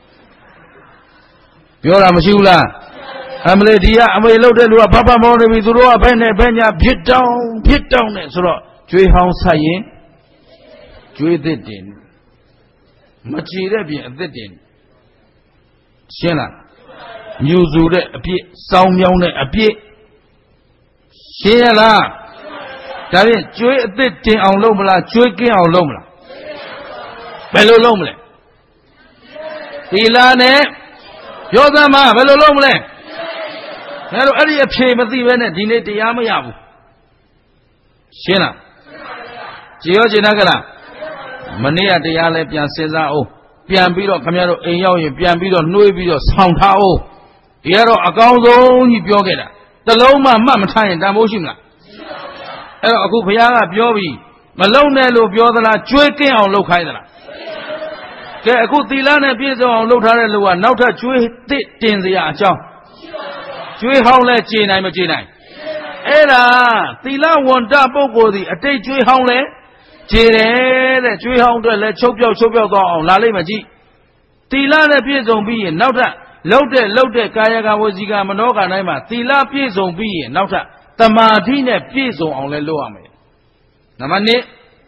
ပြောတာမရှိဘူးလားအမလေးဒီကအမေလှုပ်တဲ့လူကဖဖမောနေပြီသူတို့ကဘယ်နဲ့ဘယ်ညာဖြစ်တောင်းဖြစ်တောင်းနဲ့ဆိုတော့ကျွေးဟောင်းဆက်ရင်ကျွေးသစ်တင်မကြည်တဲ့ပြင်အသစ်တင်ရှင်းလားမြူစုတဲ့အပြစ်စောင်းမြောင်းတဲ့အပြစ်ရှင်းရလားဒါဖြင့်ကျွေးအသစ်တင်အောင်လုပ်မလားကျွေးကင်းအောင်လုပ်မလားဘယ်လိုလုပ်မလဲသီလနဲ့ပြောသမှာဘယ်လိုလုပ်မလဲငါတို့အဲ့ဒီအဖြေမသိဘဲနဲ့ဒီနေ့တရားမရဘူးရှင်းလားကြည်ရောကျင်ကလားမနေ့ကတရားလဲပြန်စဉ်းစားအောင်ပြန်ပြီးတော့ခင်ဗျားတို့အိမ်ရောက်ရင်ပြန်ပြီးတော့နှွေးပြီးတော့ဆောင်းထားအောင်ဒီကတော့အကောင်းဆုံးကြီးပြောခဲ့တာတလုံးမှမှတ်မထားရင်တန်ဖိုးရှိမလားအဲ့တော့အခုဘုရားကပြောပြီးမလုံနဲ့လို့ပြောသလားကျွေးကင်းအောင်လုပ်ခိုင်းသလားကဲအခုသီလနဲ့ပြည့်စုံအောင်လုပ်ထားတဲ့လူကနောက်ထပ်ကျွေးသစ်တင်စရာအကြောင်းကျွေးဟောင်းလဲကျေနိုင်မကျေနိုင်အဲ့ဒါသီလဝန္တပုဂ္ဂိုလ်ဒီအတိတ်ကျွေးဟောင်းလဲကျေတယ်တဲ့ကျွေးဟောင်းအတွက်လဲချုပ်ပြောက်ချုပ်ပြောက်သွားအောင်လာလိမ့်မယ်ကြည့်သီလနဲ့ပြည့်စုံပြီးရင်နောက်ထပ်လှုပ်တဲ့လှုပ်တဲ့ကာယကဝစီကမနောကတိုင်းမှာသီလပြည့်စုံပြီးရင်နောက်ထပ်တမာတိနဲ့ပြည့်စုံအောင်လဲလုပ်ရမယ်နံပါတ်နှစ်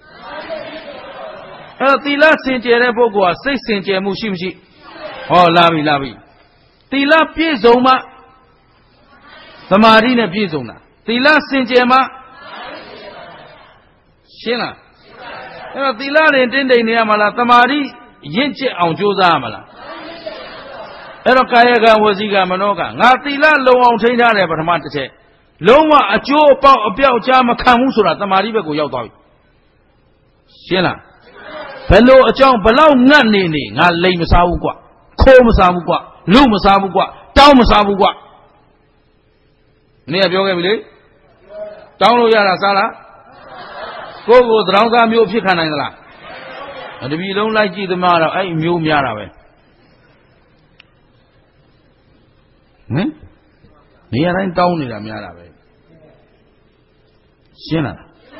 အဲ့သီလစင်ကြယ်တဲ့ပုဂ္ဂိုလ်ဟာစိတ်စင်ကြယ်မှုရှိမရှိဟောလာပြီလာပြီသီလပြည့်စုံမှသမာဓိနဲ့ပြည့်စုံတာသီလစင်ကြယ်မှရှင်းလားအဲ့တော့သီလရင်တင်းတိမ်နေရမှာလားသမာဓိရင့်ကျက်အောင်ကြိုးစားရမှာလားအဲ့တော့ကာယကံဝစီကမနောကငါသီလလုံအောင်ထိန်းထားတယ်ပထမတစ်ချက်လုံးဝအကျိုးအပေါက်အပြောက်ကြားမခံဘူးဆိုတာသမာဓိဘက်ကိုရောက်သွားပြီရှင်းလားဘယ်လိုအကြောင်းဘလောက်ငတ်နေနေငါလိမ်မစားဘူးကွခိုးမစားဘူးကွလူမစားဘူးကွတောင်းမစားဘူးကွနည်းကပြောခဲ့ပြီလေတောင်းလို့ရတာစားလားကိုယ့်ကိုသရောင်းစားမျိုးဖြစ်ခံနိုင်သလားတပီလုံးလိုက်ကြည့်သမားတော့အဲ့မျိုးများတာပဲဟင်နေရာတိုင်းတောင်းနေတာများတာပဲရှင်းလား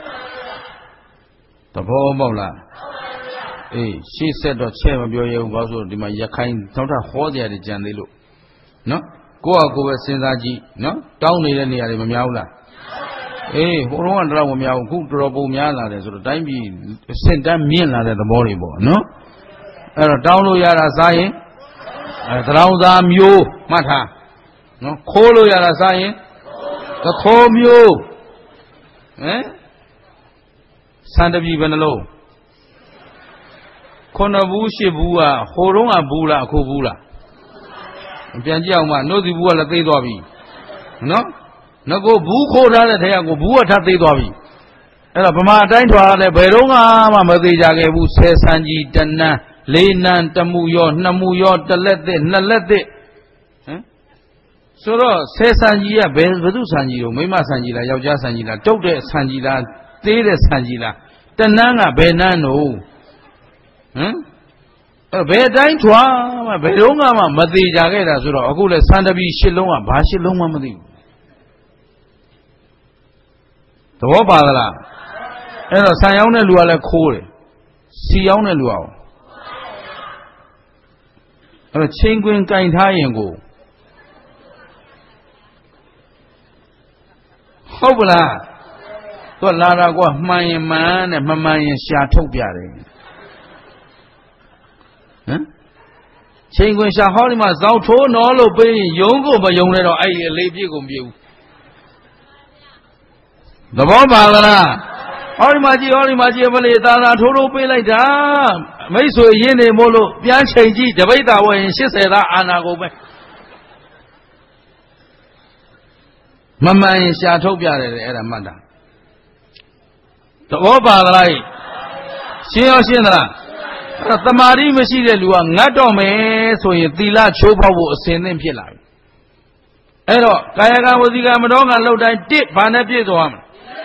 သဘောပေါက်လားအေးရှေ့ဆက်တော့ချဲ့မပြောရဘူးဘာလို့ဆိုဒီမှာရခိုင်နောက်ထပ်ဟောစရာတွေကြံသေးလို့နော်ကိုယ့်ဟာကိုယ်ပဲစဉ်းစားကြည့်နော်တောင်းနေတဲ့နေရာတွေမများဘူးလားအေးဟိုတော့ကတော့မများဘူးခုတော်တော်ပုံများလာတယ်ဆိုတော့တိုင်းပြည်စင်တန်းမြင့်လာတဲ့သဘောတွေပေါ့နော်အဲ့တော့တောင်းလို့ရတာစားရင်အဲသရောင်စာမျိုးမှတ်ထားနော်ခိုးလို့ရတာစားရင်သခိုးမျိုးဟမ်စံတပြီဘယ်နှလုံးခုနှစ်ဘူးရှစ်ဘူးကဟိုတုန်းကဘူးလားအခုဘူးလားပြန်ကြည့်အောင်မနှုတ်စီဘူးကလည်းသိသွားပြီနော်ငါကိုဘူးခိုးထားတဲ့ထဲကကိုဘူးကထပ်သေးသွားပြီအဲ့တော့ဗမာအတိုင်းထွာလည်းဘယ်တော့မှမသေးကြခဲ့ဘူးဆယ်ဆန်ကြီးတနန်းလေးနန်းတမှုရောနှစ်မှုရောတလက်သစ်နှစ်လက်သစ်ဟမ်ဆိုတော့ဆယ်ဆန်ကြီးကဘယ်ဘသူဆန်ကြီးရောမိမဆန်ကြီးလားယောက်ျားဆန်ကြီးလားတုတ်တဲ့ဆန်ကြီးလားသေးတဲ့ဆန်ကြီးလားတနန်းကဘယ်နန်းတော့ဟမ်အဲ့ဘယ်တိုင်းထွာမှဘယ်တော့မှမသေးကြခဲ့တာဆိုတော့အခုလဲဆန်တပီရှစ်လုံးကဘာရှစ်လုံးမှမသိဘူးသဘောပါသလားအဲ့တော့ဆန်ရောင်းတဲ့လူကလည်းခိုးတယ်စီရောင်းတဲ့လူကရောအဲ့တော့ချင်းကွင်းကင်ထားရင်ကိုဟုတ်ပလားသူကလာတာကွာမှန်ရင်မှန်နဲ့မမှန်ရင်ရှာထုတ်ပြတယ်ဟမ်ချင်းကွင်းရှာဟောဒီမှာဇောက်ထိုးနော်လို့ပေးရင်ယုံကိုမယုံနဲ့တော့အဲ့ဒီအလေးပြည့်ကုန်ပြေဘူးသဘောပါလားဟောဒီမှာကြည့်ဟောဒီမှာကြည့်မလေးသာသာထိုးထိုးပေးလိုက်တာမိတ်ဆွေရင်းနေမို့လို့ပြန်ချိန်ကြည့်တပိတ်တာဝယ်ရင်ရှစ်ဆယ်သားအာနာကုန်ပဲမမှန်ရင်ရှာထုတ်ပြတယ်အဲ့ဒါမှတ်တာသဘောပါလားရှင်းရောရှင်းသလားအဲ့တော့တမာတိမရှိတဲ့လူကငတ်တော့မယ်ဆိုရင်သီလချိုးဖောက်ဖို့အစဉ်သင့်ဖြစ်လာပြီအဲ့တော့ကာယကံဝစီကံမနောကံလှုပ်တိုင်းတစ်ဘာနဲ့ပြည့်စုံရမလဲ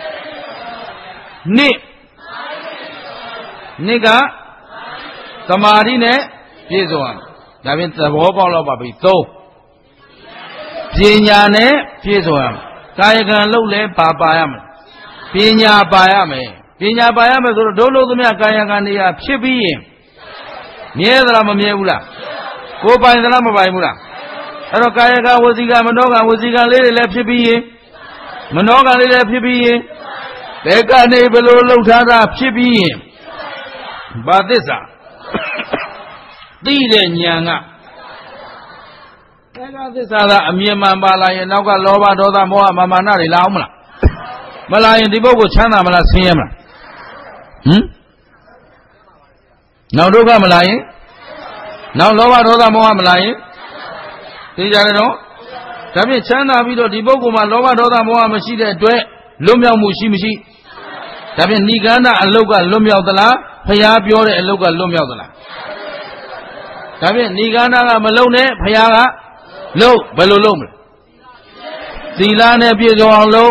နှစ်နှစ်ကသမာဓိနဲ့ပြည့်စုံရမယ်ဒါပြင်သဘောပေါက်တော့ပါပြီသုံးပညာနဲ့ပြည့်စုံရမယ်ကာယကံလှုပ်လဲပါပါရမယ်ပညာပါရမယ်ပညာပါရမယ်ဆိုတော့ဒုလို့သမျှကာယကံတွေကဖြစ်ပြီးရင်မြဲသလားမမြဲဘူးလားကိုယ်ပိုင်သလားမပိုင်ဘူးလားအဲ့တော့ကာယကဝစီကမနောကဝစီကလေးတွေလည်းဖြစ်ပြီးရင်မနောကလေးလည်းဖြစ်ပြီးရင်ဘယ်ကနေဘယ်လိုလှုပ်ထားတာဖြစ်ပြီးရင်ဘာသစ္စာသိတဲ့ဉာဏ်ကဘယ်ကသစ္စာကအမြင်မှန်ပါလာရင်နောက်ကလောဘဒေါသမောဟမာနတွေလာအောင်မလားမလာရင်ဒီပုဂ္ဂိုလ်ချမ်းသာမလားဆင်းရဲမလားဟမ်နောက်ဒုက္ခမလာရင်နောက်လောဘဒေါသမောဟမလာရင်သိကြတယ်နော်ဒါဖြင့်ချမ်းသာပြီးတော့ဒီပုဂ္ဂိုလ်မှာလောဘဒေါသမောဟမရှိတဲ့အတွက်လွတ်မြောက်မှုရှိမရှိဒါဖြင့်ဏိကန္ဓအလုတ်ကလွတ်မြောက်သလားဖျားပြောတဲ့အလုတ်ကလွတ်မြောက်သလားဒါဖြင့်ဏိကန္ဓကမလုံနဲ့ဖျားကလုံဘယ်လိုလုံမလဲသီလနဲ့ပြည့်စုံအောင်လုံ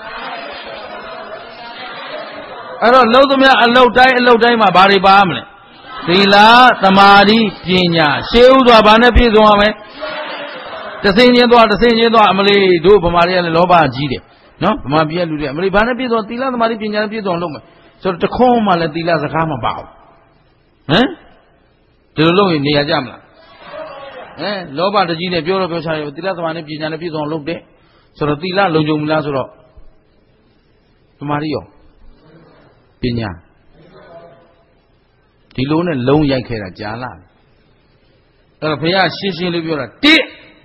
အဲ့တော့လုံသမျှအလုတ်တိုင်းအလုတ်တိုင်းမှာဘာတွေပါမလဲသီလသမာဓိပညာရှေးဥစွာဘာနဲ့ပြည့်စုံရမလဲတဆင်းချင်းသွားတဆင်းချင်းသွားအမလေးတို့ဗမာတွေကလည်းလောဘကြီးတယ်နော်ဗမာပြည်ကလူတွေအမလေးဘာနဲ့ပြည့်စုံသီလသမာဓိပညာနဲ့ပြည့်စုံလုပ်မယ်ဆိုတော့တခုံးမှလည်းသီလစကားမပါဘူးဟမ်ဒီလိုလုပ်ရင်နေရာကြမလားဟမ်လောဘတကြီးနဲ့ပြောတော့ပြောချင်တယ်သီလသမာဓိပညာနဲ့ပြည့်စုံလုပ်တယ်ဆိုတော့သီလလုံခြုံမလားဆိုတော့သမာဓိရောပညာဒီလိုနဲ့လုံးရိုက်ခဲ့တာကြာလာအဲ့တော့ဘုရားရှင်းရှင်းလေးပြောတာတစ်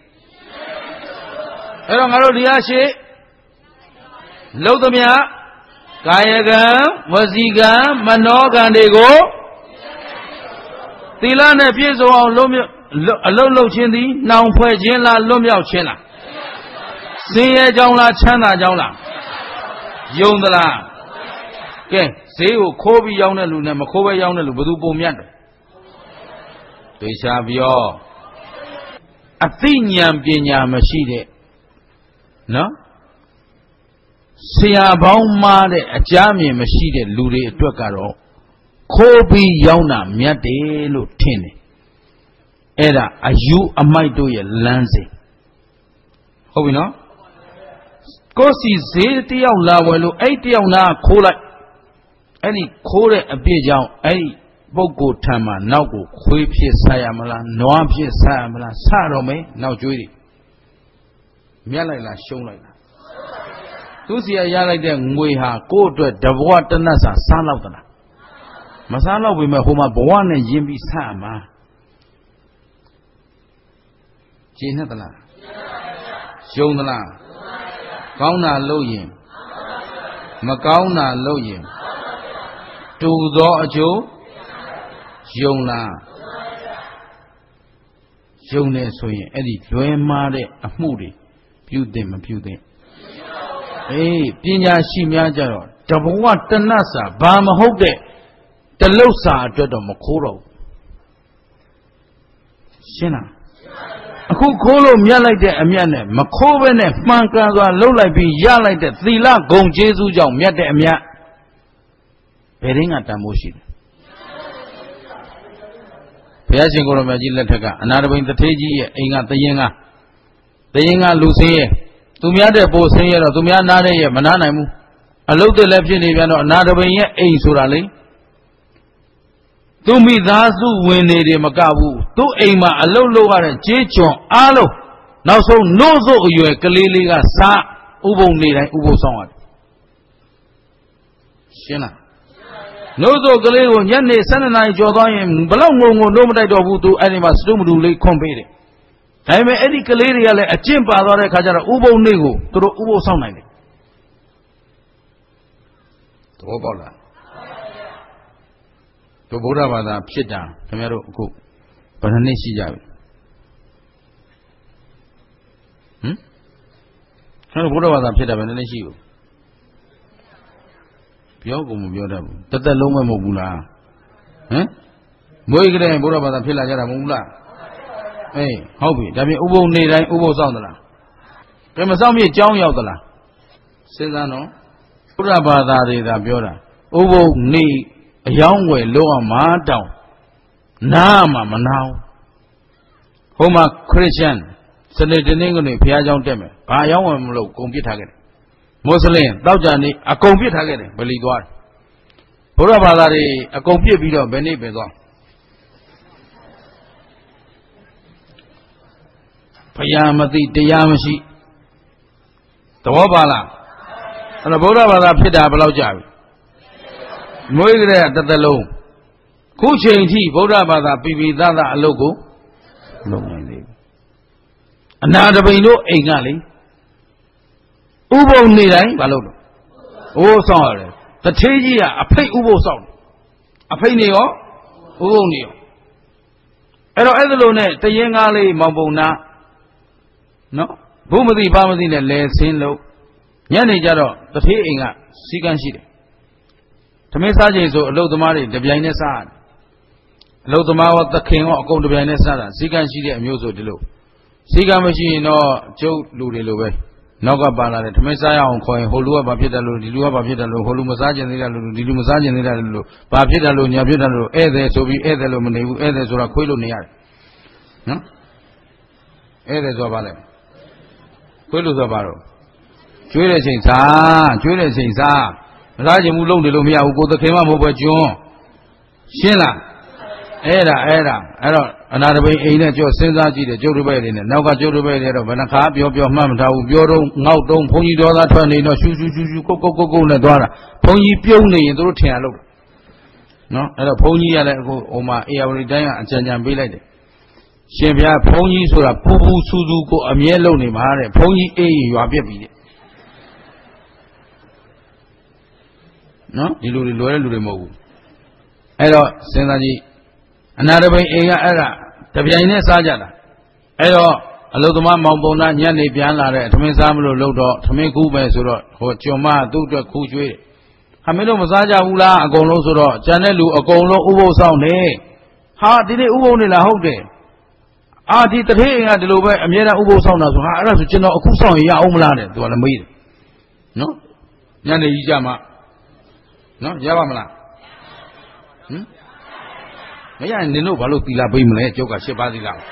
အဲ့တော့ငါတို့ဒီအားရှိလုံသမျှကာယကံဝစီကံမနောကံတွေကိုသီလနဲ့ပြည့်စုံအောင်လုံးမြောက်အလုံးလုံးခြင်းသည်နှောင်ဖွဲ့ခြင်းလားလွတ်မြောက်ခြင်းလားစင်ရဲကြောင်းလားချမ်းသာကြောင်းလားယုံသလားကဲဈေးကိုခိုးပြီးရောင်းတဲ့လူနဲ့မခိုးပဲရောင်းတဲ့လူဘယ်သူပုံမြတ်တယ်သေချာပြောအသိဉာဏ်ပညာမရှိတဲ့နော်ဆရာပေါင်းမားတဲ့အကြမ်းမြင်မရှိတဲ့လူတွေအတွက်ကတော့ခိုးပြီးရောင်းတာမြတ်တယ်လို့ထင်တယ်အဲ့ဒါအယူအမိုက်တို့ရဲ့လမ်းစဉ်ဟုတ်ပြီနော်ကိုယ်စီဈေးတယောက်လာဝယ်လို့အဲ့တယောက်နာခိုးလိုက်အဲ့ဒီခိုးတဲ့အပြစ်ကြောင့်အဲ့ဒီပုဂ္ဂိုလ်ထံမှာနောက်ကိုခွေးဖြစ်ဆက်ရမလားနွားဖြစ်ဆက်ရမလားဆတော့မယ်နောက်ကျွေးတွေမြတ်လိုက်လားရှုံးလိုက်လားတသူစီရရလိုက်တဲ့ငွေဟာကိုယ့်အတွက်တဘဝတနတ်စာစားလောက်သလားမစားလောက်ပေမဲ့ဟိုမှာဘဝနဲ့ယဉ်ပြီးဆတ်မှာရှင်းနေသလားရှုံသလားကောင်းတာလုပ်ရင်မကောင်းတာလုပ်ရင်တူသောအကျိုးယုံလားယုံနေဆိုရင်အဲ့ဒီလွယ်မားတဲ့အမှုတွေပြုသင့်မပြုသင့်အေးပညာရှိများကြတော့တဘဝတဏ္ဍစာဘာမဟုတ်တဲ့တလုတ်စာအတွက်တော့မခိုးတော့ဘူးရှင်းလားအခုခိုးလို့မြတ်လိုက်တဲ့အမြတ်နဲ့မခိုးဘဲနဲ့မှန်ကန်စွာလှုပ်လိုက်ပြီးရလိုက်တဲ့သီလဂုဏ်ကျေးဇူးကြောင့်မြတ်တဲ့အမြတ်ဘယ်ရင်းကတန်ဖိုးရှိတယ်ဘုရားရှင်ကိုရမကြီးလက်ထက်ကအနာတပိန်တထေးကြီးရဲ့အိမ်ကတရင်ကတရင်ကလူစင်းရဲ့သူများတဲ့ပို့စင်းရဲ့တော့သူများနားတဲ့ရဲ့မနာနိုင်ဘူးအလုတ်တက်လည်းဖြစ်နေပြန်တော့အနာတပိန်ရဲ့အိမ်ဆိုတာလေသူမိသားစုဝင်နေတယ်မကဘူးသူ့အိမ်မှာအလုတ်လုပ်ရတဲ့ကြေးကျွန်အားလုံးနောက်ဆုံးနို့စို့အရွယ်ကလေးလေးကစားဥပုံနေတိုင်းဥပုံဆောင်ရတယ်ရှင်းလားနို့စို့ကလေးကိုညနေဆယ်နှစ်နာရီကျော်သွားရင်ဘလောက်ငုံငုံနို့မတိုက်တော့ဘူးသူအဲ့ဒီမှာစတုမတူလေးခွန်ပေးတယ်ဒါပေမဲ့အဲ့ဒီကလေးတွေကလည်းအကျင့်ပါသွားတဲ့ခါကျတော့ဥပုံနေကိုသူတို့ဥပုံဆောင်နိုင်တယ်သဘောပေါက်လားတို့ဗုဒ္ဓဘာသာဖြစ်တာခင်ဗျားတို့အခုဘယ်နှစ်ရှိကြပြီဟမ်ခင်ဗျားတို့ဗုဒ္ဓဘာသာဖြစ်တာဘယ်နှစ်ရှိဘူးပြောကုန်မပြောတတ်ဘူးတသက်လုံးမမဟုတ်ဘူးလားဟမ်မွေးကလေးဗုဒ္ဓဘာသာဖြစ်လာကြတာမဟုတ်ဘူးလားအေးဟုတ်ပြီဒါပြင်ဥပုံနေတိုင်းဥပုံစောင့်သလားဘယ်မစောင့်မြေကြောင်းရောက်သလားစဉ်းစားနော်ဗုဒ္ဓဘာသာတွေသာပြောတာဥပုံနေအယောင်းဝယ်လုံးအောင်မာတောင်နားမှာမနာဘူးဟိုမှာခရစ်ယာန်စနေတနင်္ဂနွေဘုရားကျောင်းတက်မယ်ဘာအယောင်းဝယ်မလို့ကုန်ပစ်ထားခဲ့တယ်မွတ်စလင်တောက်ကြနေအကုန်ပစ်ထားခဲ့တယ်ဗလီသွားတယ်ဘုရားဘာသာတွေအကုန်ပစ်ပြီးတော့ဘယ်နေ့ပဲသွားဘုရားမသိတရားမရှိသဘောပါလားအဲ့တော့ဗုဒ္ဓဘာသာဖြစ်တာဘယ်လောက်ကြာပြီမွေးကြတဲ့တစ်သက်လုံးခုချိန်ထိဗုဒ္ဓဘာသာပြည်ပြည်သားသားအလုပ်ကိုလုပ်နိုင်သေးဘူးအနာတပိန်တို့အိမ်ကလေဥပုံနေတိုင်းမလုပ်တော့အိုးဆောင်ရတယ်တထေးကြီးကအဖိတ်ဥပုံဆောင်တယ်အဖိတ်နေရောဥပုံနေရောအဲ့တော့အဲ့ဒါလိုနဲ့တရင်ကားလေးမောင်ပုံနာနော်ဘုမသိဘာမသိနဲ့လဲဆင်းလို့ညနေကျတော့တထေးအိမ်ကစီကန်းရှိတယ်သမင်းစားချိန်ဆိုအလုတ်သမားတွေတပြိုင်နဲ့စားတယ်အလုတ်သမားရောသခင်ရောအကုန်တပြိုင်နဲ့စားတာစီကန်းရှိတဲ့အမျိုးဆိုဒီလိုစီကန်းမရှိရင်တော့ကျုပ်လူတွေလိုပဲနောက်ကပါလာတယ်သမင်းစားရအောင်ခေါ်ရင်ဟိုလူကဘာဖြစ်တယ်လို့ဒီလူကဘာဖြစ်တယ်လို့ဟိုလူမစားကျင်သေးတယ်လို့ဒီလူမစားကျင်သေးတယ်လို့ဘာဖြစ်တယ်လို့ညာဖြစ်တယ်လို့ဧည့်သည်ဆိုပြီးဧည့်သည်လို့မနေဘူးဧည့်သည်ဆိုတာခွေးလို့နေရတယ်နော်ဧည့်သည်ဆိုတာဘာလဲခွေးလို့ဆိုတာဘာလို့ကျွေးတဲ့ချိန်စားကျွေးတဲ့ချိန်စားမစားခြင်းဘူးလုံးတယ်လို့မရဘူးကိုသခင်မမဟုတ်ပဲကျွန်းရှင်းလားအဲ့ဒါအဲ့ဒါအဲ့တော့အနာတပိန်အိမ်နဲ့ကြောစဉ်းစားကြည့်တယ်ကျုပ်တပည့်တွေနဲ့နောက်ကကျုပ်တပည့်တွေတော့ဘယ်နှခါပြောပြောမှတ်မထားဘူးပြောတော့ငေါက်တုံးဘုန်းကြီးတော်သားထွက်နေတော့ရှူရှူရှူရှူကုတ်ကုတ်ကုတ်ကုတ်နဲ့သွားတာဘုန်းကြီးပြုံးနေရင်တို့ထင်ရလို့နော်အဲ့တော့ဘုန်းကြီးကလည်းအခုဟိုမှာအေယာဝတီတိုင်းကအကြံဉာဏ်ပေးလိုက်တယ်ရှင်ဗျာဘုန်းကြီးဆိုတာပူပူဆူဆူကိုအမြဲလုံနေမှာတဲ့ဘုန်းကြီးအေးရွာပြက်ပြီတဲ့နော်ဒီလူတွေလွယ်တဲ့လူတွေမဟုတ်ဘူးအဲ့တော့စဉ်းစားကြည့်အနာတပိန်အိမ်ကအဲ့ဒါတပြိုင်နဲ့စားကြတာအဲ့တော့အလုသမားမောင်ပုံနာညနေပြန်လာတဲ့ထမင်းစားမလို့လို့တော့ထမင်းကူးပဲဆိုတော့ဟိုကျွံမသူ့အတွက်ခူးကျွေးခမင်းတို့မစားကြဘူးလားအကုန်လုံးဆိုတော့ကြံတဲ့လူအကုန်လုံးဥပုသ်ဆောင်နေဟာဒီနေ့ဥပုသ်နေလားဟုတ်တယ်အာဒီတထေးအိမ်ကဒီလိုပဲအမြဲတမ်းဥပုသ်ဆောင်တာဆိုဟာအဲ့ဒါဆိုကျွန်တော်အခုဆောင်ရင်ရအောင်မလားတဲ့သူကလည်းမေးတယ်နော်ညနေကြီးကြမှာနော်ရပါမလားဟမ်မရရင်နင်တို့ဘာလို့သီလပေးမလဲကျုပ်ကရှစ်ပါးသီလသ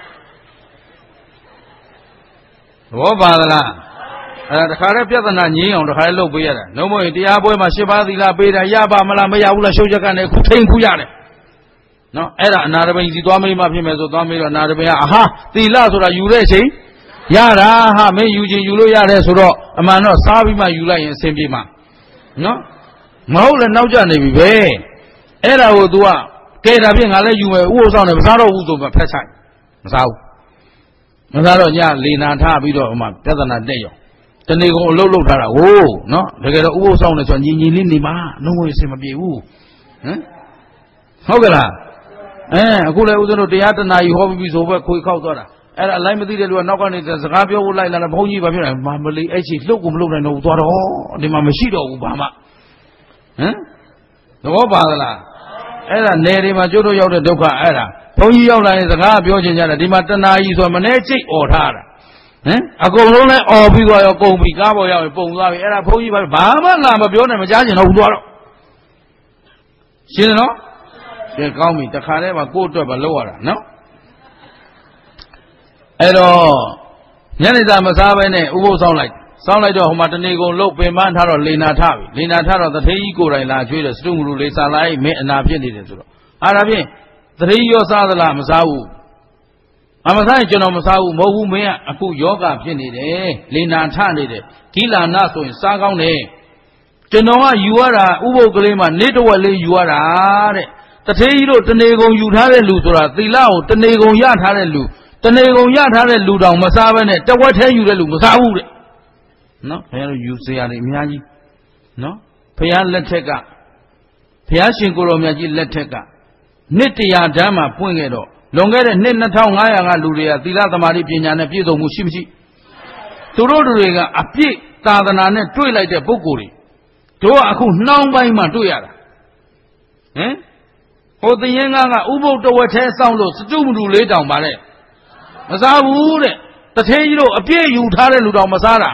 ဘောပါသလားအဲတခါတည်းပြဿနာငြင်းအောင်တခါတည်းလုပ်ပေးရတာနှုံးမရင်တရားပွဲမှာရှစ်ပါးသီလပေးတာရပါမလားမရဘူးလားရှုပ်ချက်ကနေခုထိန်ခုရတယ်နော်အဲ့ဒါအနာတပိန်စီသွားမေးမှဖြစ်မယ်ဆိုသွားမေးတော့အနာတပိန်ကအဟာသီလဆိုတာယူတဲ့အချိန်ရတာဟာမင်းယူခြင်းယူလို့ရတယ်ဆိုတော့အမှန်တော့စားပြီးမှယူလိုက်ရင်အဆင်ပြေမှာနော်မဟုတ်လည်းနောက်ကျနေပြီပဲအဲ့ဒါကို तू ကကဲဒါဖြင့်ငါလည်းယူမယ်ဥပုသ်ဆောင်တယ်မစားတော့ဘူးဆိုမှဖက်ဆိုင်မစားဘူးမစားတော့ညလေနာထပြီးတော့ဟိုမှာပြဿနာတက်ရောတနေ့ကုန်အလုပ်လုပ်ထားတာဟိုးနော်တကယ်တော့ဥပုသ်ဆောင်တယ်ဆိုညီညီလေးနေမှာလုံးဝအဆင်မပြေဘူးဟမ်ဟုတ်ကလားအဲအခုလည်းဦးဇင်းတို့တရားတနာကြီးဟောပြီးဆိုပဲခွေခောက်သွားတာအဲ့ဒါအလိုက်မသိတဲ့လူကနောက်ကနေစကားပြောဖို့လိုက်လာတာဘုန်းကြီးဘာဖြစ်လဲမလေးအဲ့ချီလှုပ်ကိုမလှုပ်နိုင်တော့ဘူးသွားတော့ဒီမှာမရှိတော့ဘူးဘာမှဟမ်သဘောပါသလားအဲ့ဒါနယ်တွေမှာကျိုးတို့ရောက်တဲ့ဒုက္ခအဲ့ဒါဘုန်းကြီးရောက်လာရင်စကားပြောချင်ကြတယ်ဒီမှာတနာကြီးဆိုမနေချိတ်អော်ထားတာဟမ်အကုန်လုံးလည်းអော်ပြီးသွားရောကုန်ပြီကားပေါ်ရောက်ရင်ပုံသွားပြီအဲ့ဒါဘုန်းကြီးဘာဘာမှလာမပြောနဲ့မကြားချင်တော့ဘူးသွားတော့ရှင်းတယ်နော်ကဲကောင်းပြီတခါတည်းမှာကိုယ့်အတွက်မလုပ်ရတာနော်အဲ့တော့ညနေစာမစားဘဲနဲ့ဥပုသ်ဆောင်လိုက်စောင်းလိုက်တော့ဟိုမှာတနေကုန်လှုပ်ပင်ပန်းထားတော့လေနာထပြီလေနာထတော့တထေးကြီးကိုယ်တိုင်လာကျွေးတယ်စတုမလူလေးစားလိုက်မင်းအနာဖြစ်နေတယ်ဆိုတော့အားဒါဖြင့်တထေးကြီးရောစားသလားမစားဘူးအမစားရင်ကျွန်တော်မစားဘူးမဟုတ်ဘူးမင်းကအခုယောဂဖြစ်နေတယ်လေနာထနေတယ်ကိလာနာဆိုရင်စားကောင်းတယ်ကျွန်တော်ကယူရတာဥပုသ်ကလေးမှနေတဝက်လေးယူရတာတဲ့တထေးကြီးတို့တနေကုန်ယူထားတဲ့လူဆိုတာသီလကိုတနေကုန်ရထားတဲ့လူတနေကုန်ရထားတဲ့လူတောင်မစားဘဲနဲ့တဝက်ထဲယူတဲ့လူမစားဘူးတဲ့နော်ဘုရားတို့ယူစရာတွေအများကြီးနော်ဘုရားလက်ထက်ကဘုရားရှင်ကိုယ်တော်မြတ်ကြီးလက်ထက်ကနှစ်တရာတန်းမှာပွင့်ခဲ့တော့လွန်ခဲ့တဲ့နှစ်နှစ်ထောင်ငါးရာကလူတွေကသီလသမာဓိပညာနဲ့ပြည့်စုံမှုရှိမရှိသူတို့တွေကအပြည့်သာသနာနဲ့တွေ့လိုက်တဲ့ပုဂ္ဂိုလ်တွေတို့ကအခုနှောင်းပိုင်းမှာတွေ့ရတာဟင်ဟိုသင်ရင်ကကဥပုပ်တဝက်ထဲစောင့်လို့စတုမလူလေးတောင်ပါတဲ့မစားဘူးတဲ့တထေးကြီးတို့အပြည့်ယူထားတဲ့လူတောင်မစားတာ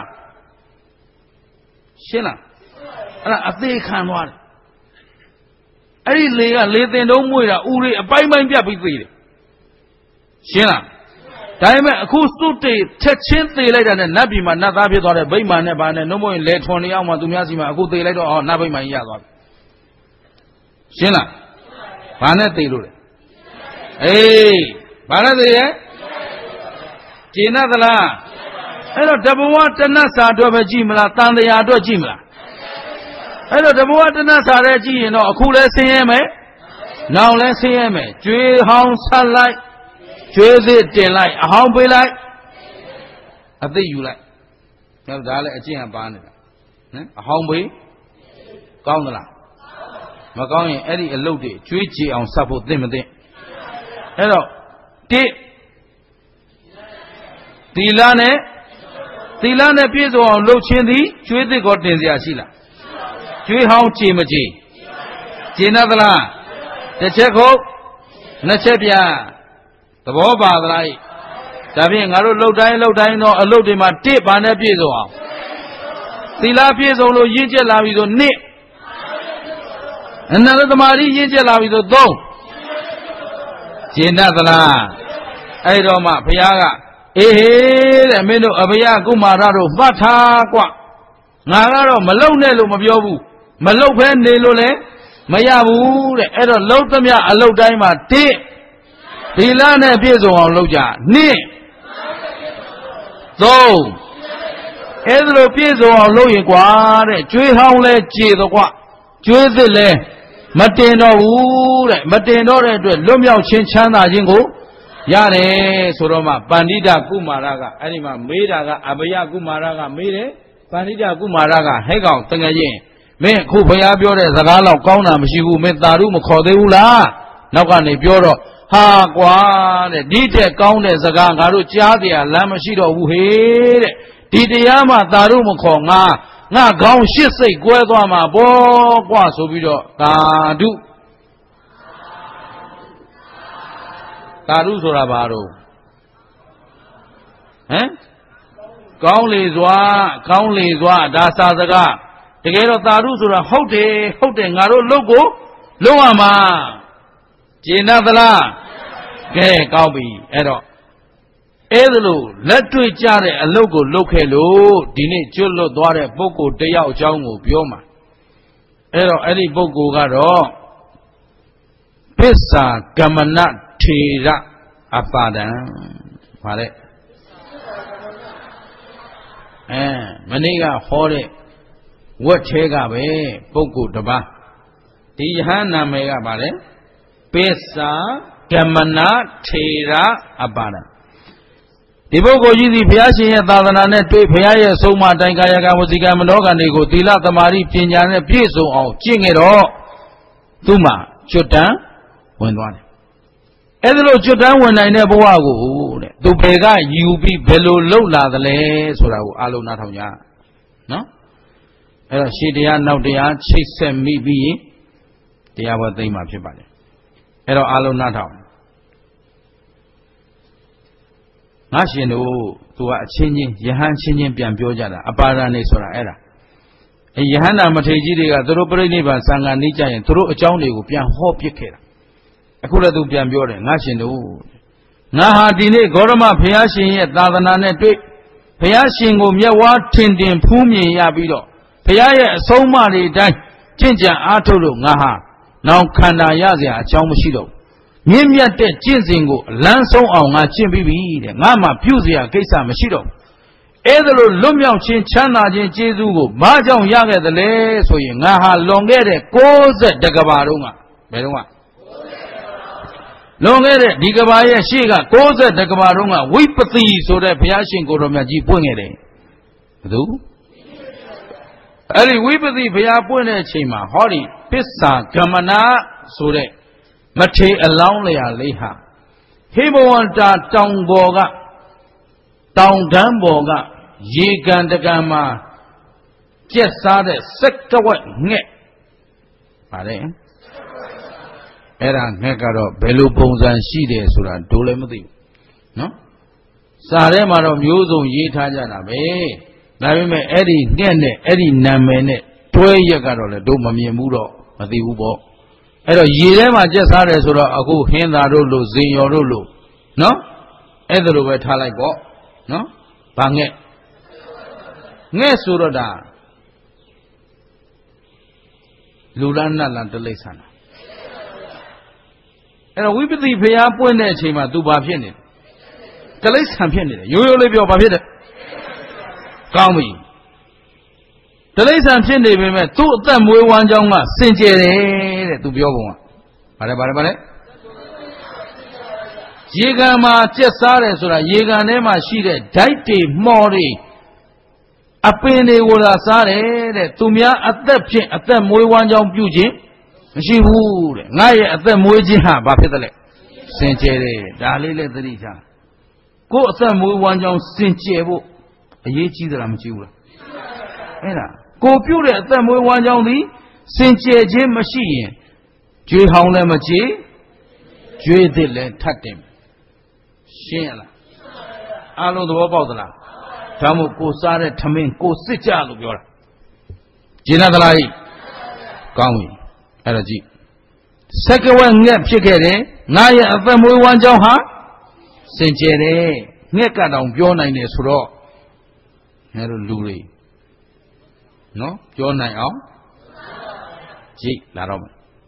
ရှင်းလားအဲ့ဒါအသေးခံသွားတယ်အဲ့ဒီလေကလေတင်တုံးမွေတာဦးလေးအပိုင်းပိုင်းပြတ်ပြီးသေးတယ်ရှင်းလားဒါပေမဲ့အခုစုတေချက်ချင်းသေးလိုက်တာနဲ့နတ်ပြည်မှာနတ်သားဖြစ်သွားတဲ့ဗိမာန်နဲ့ဗာနဲ့နှုံးမရင်လေထွန်နေအောင်မှသူများစီမှာအခုသေးလိုက်တော့အော်နတ်ဗိမာန်ကြီးရသွားပြီရှင်းလားဘာနဲ့သေးလို့လဲအေးဘာနဲ့သေးရဲ့ကျင်납သလားအဲ့တော့တဘဝတဏ္ဍစာအတွက်ပဲကြည့်မလားတန်တရားအတွက်ကြည့်မလားအဲ့တော့တဘဝတဏ္ဍစာတဲ့ကြည့်ရင်တော့အခုလဲဆင်းရဲမယ်နောက်လဲဆင်းရဲမယ်ကျွေးဟောင်းဆက်လိုက်ကျွေးစစ်တင်လိုက်အဟောင်းပေးလိုက်အသိယူလိုက်ဒါဒါလည်းအကျင့်ကပါနေတာနော်အဟောင်းပေးကောင်းသလားမကောင်းရင်အဲ့ဒီအလုပ်တွေကျွေးကြည်အောင်ဆက်ဖို့သိမသိအဲ့တော့တိသီလနဲ့သီလနဲ့ပြည့်စုံအောင်လုပ်ခြင်းသည်ကျွေးသစ်ကောတင်เสียရှိလားကျွေးဟောင်းကြည်မကြည်ကျင်납သလားတစ်ချက်ခုတ်နှစ်ချက်ပြသဘောပါသလားဒါဖြင့်ငါတို့လှုပ်တိုင်းလှုပ်တိုင်းတော့အလုပ်တွေမှာတစ်ပါနဲ့ပြည့်စုံအောင်သီလပြည့်စုံလို့ရင့်ကျက်လာပြီဆိုနှစ်အနန္တသမာဓိရင့်ကျက်လာပြီဆိုသုံးကျင်납သလားအဲ့တော့မှဘုရားကအေးဟေးတဲ့မင်းတို့အဘယကုမာရတို့မှတ်ထားกว่าငါကတော့မလုံနဲ့လို့မပြောဘူးမလုံဖဲနေလို့လည်းမရဘူးတဲ့အဲ့တော့လုံသမျှအလုံတိုင်းမှာတစ်သီလနဲ့ပြည့်စုံအောင်လုပ်ကြနှစ်သုံးအဲ့ဒါလိုပြည့်စုံအောင်လုပ်ရင်กว่าတဲ့ကျွေးဟောင်းလဲကြေတော့กว่าကျွေးသစ်လဲမတင်တော့ဘူးတဲ့မတင်တော့တဲ့အတွက်လွတ်မြောက်ခြင်းချမ်းသာခြင်းကိုရတယ်ဆိုတော့မှပန္တိတကုမာရကအဲ့ဒီမှာမေးတာကအဘယကုမာရကမေးတယ်ပန္တိတကုမာရကဟဲ့ကောင်တကယ်ချင်းမင်းအခုဘုရားပြောတဲ့စကားလောက်ကောင်းတာမရှိဘူးမင်းသာဓုမခေါ်သေးဘူးလားနောက်ကနေပြောတော့ဟာကွာတဲ့ဒီတဲ့ကောင်းတဲ့စကားငါတို့ကြားတရားလမ်းမရှိတော့ဘူးဟေးတဲ့ဒီတရားမှသာဓုမခေါ်ငါငါခေါင်းရှစ်စိတ်ကွဲသွားမှာဘောကွာဆိုပြီးတော့သာဓုသာဓုဆိုတာဘာလို့ဟမ်ကောင်းလေစွာကောင်းလေစွာဒါစာစကားတကယ်တော့သာဓုဆိုတာဟုတ်တယ်ဟုတ်တယ်ငါတို့လုပ်ကိုလုပ်ရမှာကျင်납သလားကဲကောင်းပြီအဲ့တော့အဲ့ဒါလို့လက်တွေ့ကြတဲ့အလုပ်ကိုလုပ်ခဲ့လို့ဒီနေ့ကျွတ်လွတ်သွားတဲ့ပုဂ္ဂိုလ်တယောက်အကြောင်းကိုပြောမှာအဲ့တော့အဲ့ဒီပုဂ္ဂိုလ်ကတော့ပစ္စာကမနထေရအပါဒံဗါတဲ့အဲ Maniga Hore, what Chegabe, Poku Daba, Tihana Mega Bale, Pesa, Kamana, Tera, Abana. The Boko Yidi Piashi and Tadana, Pia, Soma, Tankaya, Wasika, Manoga, Nego, Tila, Tamari, Pinyana, Piso, or Ching it all. Tuma, Chutan, when one. Edlo Chutan, when I never go, to Pega, you be below Lola, the less, or Alo Nataya. No? She did now they are chasing me be the other thing of your body. Hello, Alo Natao. Nashino to a changing, Yahan changing Piampiojana, a paranese or era. A Yahana Mateji, a Dorobrani, Sanga Nija, and through a journey with Pian Hope Yakera. A cooler to Piampiore, Nashino. Naha Dine, Gorama, Piashi, at Nadanane, Piashing of Yawa, Tindin, Pumi, Yabido. Piaya, so many die, Jinja, Atolo, Naha, now Kanda Yazia, Chamushido. Nimia de Jinzingo, Lanso on a Chimbi, Mama Puzia, Kesa Mashido. Edelo Lumia Chin Chana Jesugo, Majan Yaga the Le, so you Naha Longere, Goza de Gabarunga. Bedua Longere, Digabaya Shiga, Goza de Gabarunga, Whipathy, so that Piashin Goromaji Pungere. Do? Early Whipathy Piapune Chima, Hori, Pissa, Kamana, so that. Mate along Lea Leha. Hibawanta Town Boga, Town Damboga, Yigandagama, Jessade, Sector Net. Pare Era Negaro, Belu Bones and Shide Sura, Dolemudi. No? Saremaro Muso Yitajana, eh? Navime Eddie Nene, Eddie Namene, Toy Yagaro, Domami Muro, Madi Ubo. Ero Yirema just had a sort of a good hand that Rolo, Zin or Rolo. No? Either over Talaibo. No? Bange. Nesurada Lulana Lantalesana. And we believe we are point at him to Bapian. The last champion, you will live your Bapida. Kami. The last champion, they met two of them with one young man, Saint to be over. Bada Yegama Chesare Sura, Yeganema Shire, Daiti Mori. Apene wola sare, Tumia at the pin at the Moy one young beauty. She would, Naya at the Mojiha, Bapitale. Saint Jerry, Dali Letrita. Go at the Moy one young Saint Jevo, a Yechi the Ramchula. Go pure at the Moy one young Lee, Saint Jim machine. Jay Hound Machi, Jay Dille, Tatim. Shela. I know the Wabodala. Tamu Kosare Tamin Kosija Lugura. Jinadalai Kami Energy. Second one nap chickere, Naya of them we want Joha Saint Jere, Neka down Jona in his raw. Never Luri. No? Jona out? Gee, Larom.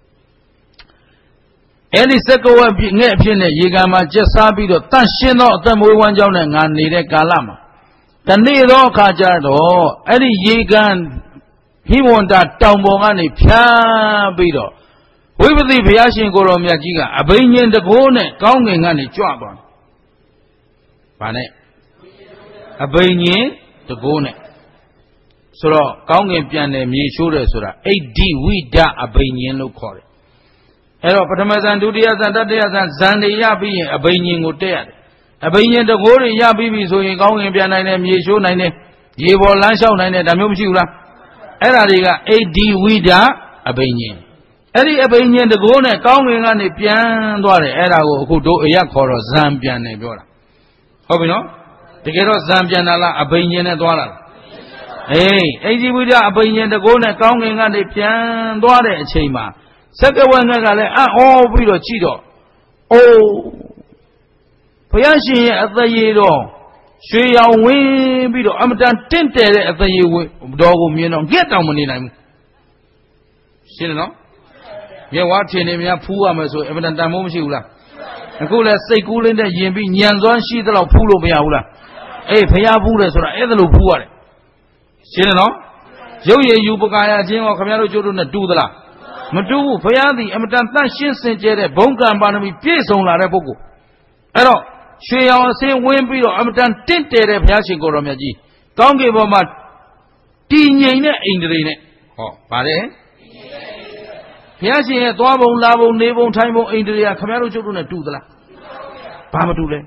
Any second one be nepin, Yigama just sabi the Tashino, them we want Jona and Nide Galama. The Nilo Kajado, Eddie Yigan, he won't that Tambongani, Pia Bido. We believe Yashin Goromiagiga, a Bainian the Gone, Gonging and the Job. Pane a Bainian the Gone. So, Gonging Piane, Misura Sura, A D, we da a Bainian no call it. Hello, Patamazan Dudias and Dadias and Zandi Yabi, a Bainian Hotel. A Bainian the Gori Yabi, so you go in Piana and Yeshu Nine, Yevo Lanshaw Nine, the Mumshula. Eradiga, A D, we da a Bainian. Eddie a Bainian the Gone, Gonging and the Pian Dore, Erago, who do a Yakor, Zambian Nebora. Hope you know? To get us Zambian a Bainian and Dora. Hey, A D, we da a Bainian the Gone, Gonging and the Pian Dore, Chema. Second one, I all be the Chido. Oh, Payashi at the Yedo. She are way below. I'm done tinted at the year dog, you know, get down money. See, no? You're watching him, you're poor, so evident that moment you laugh. And go let's say, cool in the Yambi, Yanzon, she the Pulo Biaula. Eh, Payabula, so I either poor. ရှင်းတယ်နော်ရုပ်ရည်ယူပကာယခြင်းရောခင်ဗျားတို့ကျိုးတို့နဲ့တူသလားမတူဘူးဘုရားသည်အမတန်တန့်ရှင်းစင်ကြဲတဲ့ဘုံကံပါရမီပြည့်စုံလာတဲ့ပုဂ္ဂိုလ်အဲ့တော့ရွှေရောင်အစင်းဝင်းပြီးတော့အမတန်တင့်တယ်တဲ့ဘုရားရှင်ကိုတော်မြတ်ကြီးကောင်းကင်ဘုံမှာတည်ငြိမ်တဲ့အိန္ဒြေနဲ့ဟောဗါတယ်ဘုရားရှင်ရဲ့သွားဘုံလာဘုံနေဘုံထိုင်ဘုံအိန္ဒြေကခင်ဗျားတို့ကျုပ်တို့နဲ့တူသလားဘာမတူလဲ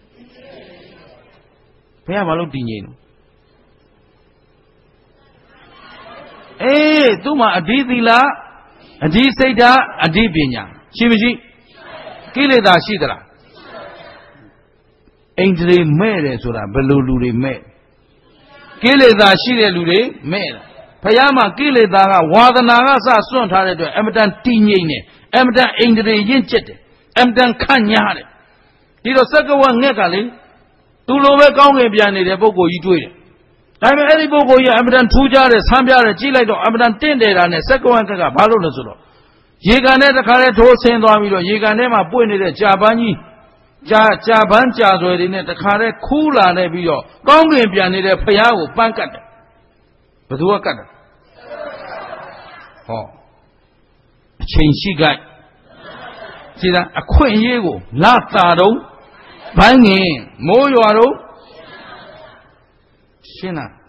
ဘုရားဘာလို့တည်ငြိမ်လို့အေးသူ့မှာအဓိသီလအဓိစိတ်ဓာတ်အဓိပညာရှိမရှိကိလေသာရှိသလားအိန္ဒြေမဲ့တယ်ဆိုတာဘယ်လိုလူတွေမဲ့ကိလေသာရှိတဲ့လူတွေမဲ့တာဘုရားမှာကိလေသာကဝါဒနာကစစွန့်ထားတဲ့အတွက်အမတန်တည်ငြိမ်တယ်အမတန်အိန္ဒြေရင့်ကျက်တယ်အမတန်ခန့်ညားတယ်ဒီတော့စက္ကဝငှက်ကလေသူလိုပဲကောင်းကင်ပြန်နေတဲ့ပုဂ္ဂိုလ်ကြီးတွေ့တယ်ဒါပေမဲ့အဲ့ဒီပုဂ္ဂိုလ်ကြီးအမတန်ထူးခြားတယ်ဆန်းပြားတယ်ကြည့်လိုက်တော့အမတန်တင့်တယ်တာနဲ့စက္ကဝငှက်ကဘာလို့လဲဆိုတော့ရေကန်ထဲတခါလဲထိုးဆင်းသွားပြီးတော့ရေကန်ထဲမှာပွင့်နေတဲ့ကြာပန်းကြီးကြာကြာပန်းကြာဆွဲတွေနဲ့တခါလဲခူးလာနေပြီးတော့ကောင်းကင်ပြန်နေတဲ့ဖရာကိုပန်းကတ်တယ်ဘယ်သူကကတ်တယ်ဟောအချိန်ရှိကြကြည်လားအခွင့်အရေးကိုလာတာတော့ဘိုင်းငင်မိုးရွာတော့ရှင်းလား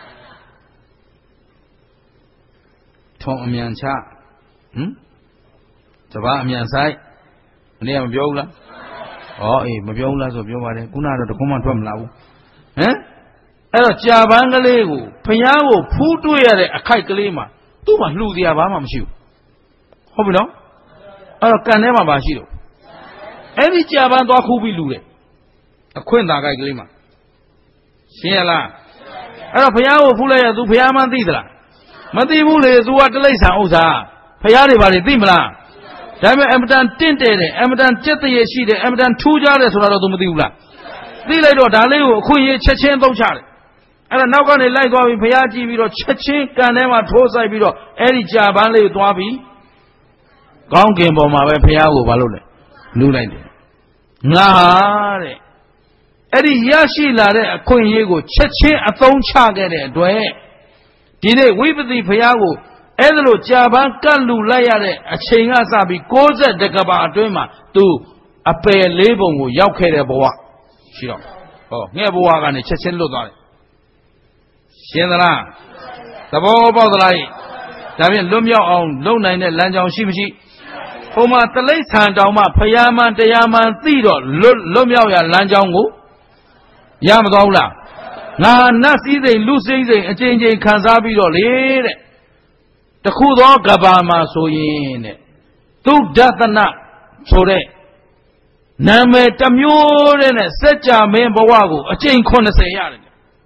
ထုံအမြန်ချဟမ်တပါအမြန်ဆိုင်မနေ့ကမပြောဘူးလားဩအေးမပြောဘူးလားဆိုပြောပါတယ်ခုနကတော့တခုမှထွက်မလာဘူးဟမ်အဲ့တော့ကြာပန်းကလေးကိုဖျားကိုဖူးတွေ့ရတဲ့အခိုက်ကလေးမှာသူ့မှာလှူတရားဘာမှမရှိဘူးဟုတ်ပြီနော်အဲ့တော့ကန်ထဲမှာပါရှိတော့အဲ့ဒီကြာပန်းသွားခူးပြီးလှူတယ်အခွင့်သာခိုက်ကလေးမှာရှင်းရလားအဲ့တော့ဘုရားကိုဖူးလိုက်ရသူဘုရားမှသိသလားမသိဘူးလေသူကတလိ္ဆာဥစ္စာဘုရားတွေဘာတွေသိမလားဒါပေမဲ့အမတန်တင့်တယ်တယ်အမတန်ကြက်တရေရှိတယ်အမတန်ထူးခြားတယ်ဆိုတာတော့သူမသိဘူးလားသိလိုက်တော့ဒါလေးကိုအခွင့်အရေးချက်ချင်းသုံးချတယ်အဲ့ဒါနောက်ကနေလိုက်သွားပြီးဘုရားကြည့်ပြီးတော့ချက်ချင်းကန်ထဲမှာထိုးဆိုင်ပြီးတော့အဲ့ဒီကြာပန်းလေးကိုသွားပြီးကောင်းကင်ပေါ်မှာပဲဘုရားကိုဘာလုပ်လဲလူလိုက်တယ်ငါဟာတဲ့အဲ့ဒီရရှိလာတဲ့အခွင့်အရေးကိုချက်ချင်းအသုံးချခဲ့တဲ့အတွက်ဒီနေ့ဝိပဿနာဘုရားကိုအဲ့ဒါလိုကြာပန်းကတ်လူလိုက်ရတဲ့အချိန်ကစပြီးကိုးဆယ်တကဘာအတွင်းမှာသူအပယ်လေးပုံကိုရောက်ခဲ့တဲ့ဘဝရှိတော့ဟောငှဲ့ဘဝကနေချက်ချင်းလွတ်သွားတယ်ရှင်းသလားသဘောပေါက်သလားဒါဖြင့်လွတ်မြောက်အောင်လုပ်နိုင်တဲ့လမ်းကြောင်းရှိမရှိဟိုမှာတလိ္ဆန်တောင်မှဖယားမှန်တရားမှန်သိတော့လွတ်လွတ်မြောက်ရလမ်းကြောင်းကိုရမသွားဘူးလားငါနတ်စည်းစိမ်လူစိမ့်စိမ်အချိန်ချင်းခံစားပြီးတော့လေတဲ့တခုသောကဘာမှာဆိုရင်တဲ့သုဒ္ဓတနာဆိုတဲ့နာမည်တစ်မျိုးတဲ့နဲ့စัจ जा မင်းဘဝကိုအချိန်ခုနှစ်ဆယ်ရတယ်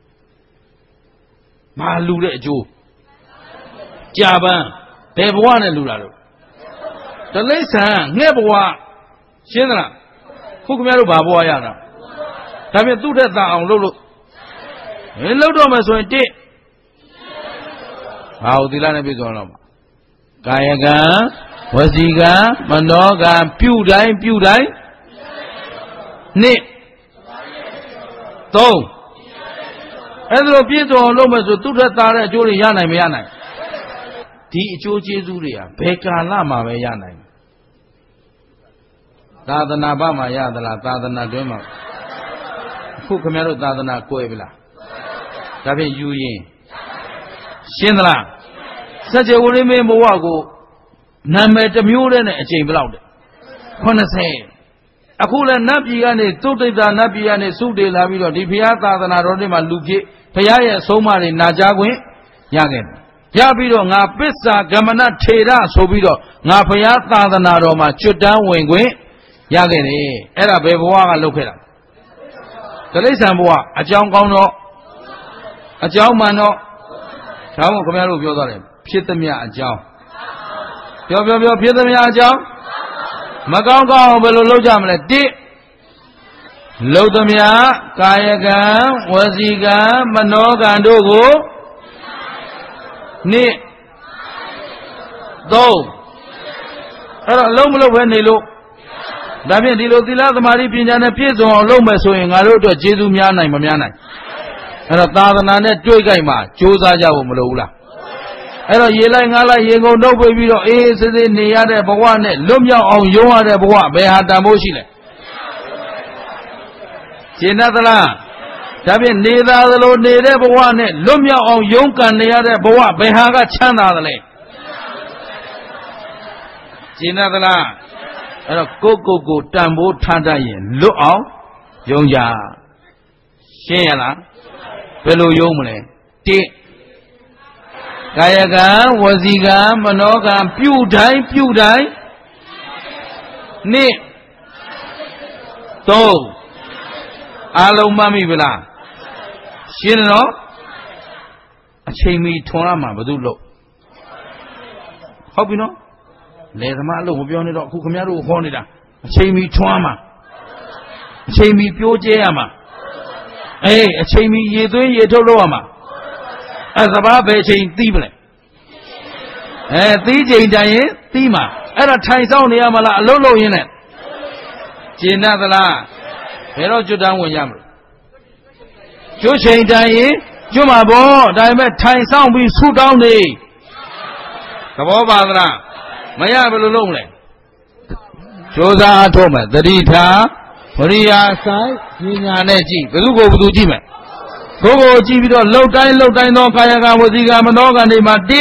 မလူတဲ့အကျိုးကြာပန်းဘယ်ဘဝနဲ့လူလာတော့တလိ္ဆန်ငှဲ့ဘဝရှင်းသလားခုခင်ဗျားတို့ဘာဘဝရတာဒါဖြင့်သူ့တဲ့သာအောင်လုပ်လို့ဟင်လုပ်တော့မယ်ဆိုရင်တစ်ဟာသီလနဲ့ပြည့်စုံတော့မှာကာယကံဝစီကံမနောကံပြုတိုင်းပြုတိုင်းနှစ်သုံးအဲ့ဒါလိုပြည့်စုံအောင်လုပ်မယ်ဆိုသူ့တဲ့သားတဲ့အကျိုးတွေရနိုင်မရနိုင်ဒီအကျိုးကျေးဇူးတွေကဘယ်ကာလမှာပဲရနိုင်သာသနာ့ဘာမှာရသလားသာသနာတွင်းမှာခုခင်ဗျားတို့သာသနာကိုယ်ပြီလားဒါဖြင့်ယူရင်ရှင်းသလားစัจ जा ဝိမင်းဘဝကိုနာမည်တစ်မျိုးတည်းနဲ့အချိန်ဘယ်လောက်လဲခုနှစ်ဆယ်အခုလည်းနတ်ပြည်ကနေသုတ်တိတာနတ်ပြည်ကနေစုတေလာပြီးတော့ဒီဘုရားသာသနာတော်တွေမှာလူဖြစ်ဘုရားရဲ့အဆုံးအမတွေနာကြားခွင့်ရခဲ့တယ်ရပြီးတော့ငါပစ္စာဂမနထေရဆိုပြီးတော့ငါဘုရားသာသနာတော်မှာကျွတ်တန်းဝင်ခွင့်ရခဲ့တယ်အဲ့ဒါဘယ်ဘဝကလုပ်ခဲ့တာတလိ္ဆန်ဘဝအကြောင်းကောင်းတော့အကြောင်းမှန်တော့ဒါမှမဟုတ်ခင်ဗျားတို့ပြောသွားတယ်ဖြစ်သမျှအကြောင်းပြောပြောပြောဖြစ်သမျှအကြောင်းမကောင်းကောင်းဘယ်လိုလုပ်ကြမလဲတစ်လုံသမျှကာယကံဝစီကံမနောကံတို့ကိုနှစ်သုံးအဲ့တော့အလုံးမလုံးပဲနေလို့ဒါဖြင့်ဒီလိုသီလသမာဓိပညာနဲ့ပြည့်စုံအောင်လုပ်မယ်ဆိုရင်ငါတို့အတွက်ကျေးဇူးများနိုင်မများနိုင်အဲ့တော့သာသနာနဲ့တွေ့ကြိုက်မှကြိုးစားကြဖို့မလိုဘူးလားအဲ့တော့ရေလိုက်ငါးလိုက်ရေကုန်နှုတ်ပိတ်ပြီးတော့အေးစစ်စစ်နေရတဲ့ဘဝနဲ့လွတ်မြောက်အောင်ယုံရတဲ့ဘဝဘယ်ဟာတန်ဖို့ရှိလဲရှင်းသလားဒါဖြင့်နေသားသလိုနေတဲ့ဘဝနဲ့လွတ်မြောက်အောင်ယုံကန်နေရတဲ့ဘဝဘယ်ဟာကချမ်းသာသလဲရှင်းသလားအဲ့တော့ကိုကိုကိုတန်ဖိုးထားတတ်ရင်လွတ်အောင်ယုံကြရှင်းရလားဘယ်လိုယုံမလဲတိကာယကံဝစီကံမနောကံပြုတိုင်းပြုတိုင်းနှစ်သုံးအလုံးမှတ်မိဗလားရှင်းနော်အချိန်မီထွန်ရမှာဘယ်သူလို့ဟုတ်ပြီနော်လေသမားအလုပ်မပြောနေတော့အခုခင်ဗျားတို့ခေါ်နေတာအချိန်မီထွန်ရမှာအချိန်မီပြိုးကျဲရမှာအေးအချိန်မီရေသွင်းရေထုတ်လို့ရမှာအဲစဘာဘယ်ချိန်သီးမလဲအဲသီးချိန်တိုင်ရင်သီးမှာအဲ့ဒါထိုင်ဆောင်နေရမလားအလုံးလုံးရင်းနဲ့ကျင်နာသလားဘယ်တော့ကျွတ်တန်းဝင်ရမလို့ကျွတ်ချိန်တိုင်ရင်ကျွတ်မှာပေါ့ဒါပေမဲ့ထိုင်ဆောင်ပြီးဆူတောင်းနေသဘောပါသလားမရဘယ်လိုလုပ်မလဲကြိုးစားအထုတ်မယ်သတိထားဝရိယဆိုင်ပညာနဲ့ကြည့်ဘယ်သူကိုဘယ်သူကြည့်မယ်ကိုယ်ကိုကြည့်ပြီးတော့လှုပ်တိုင်းလှုပ်တိုင်းသောကာယကဝစီကမနောကနေမှာတိ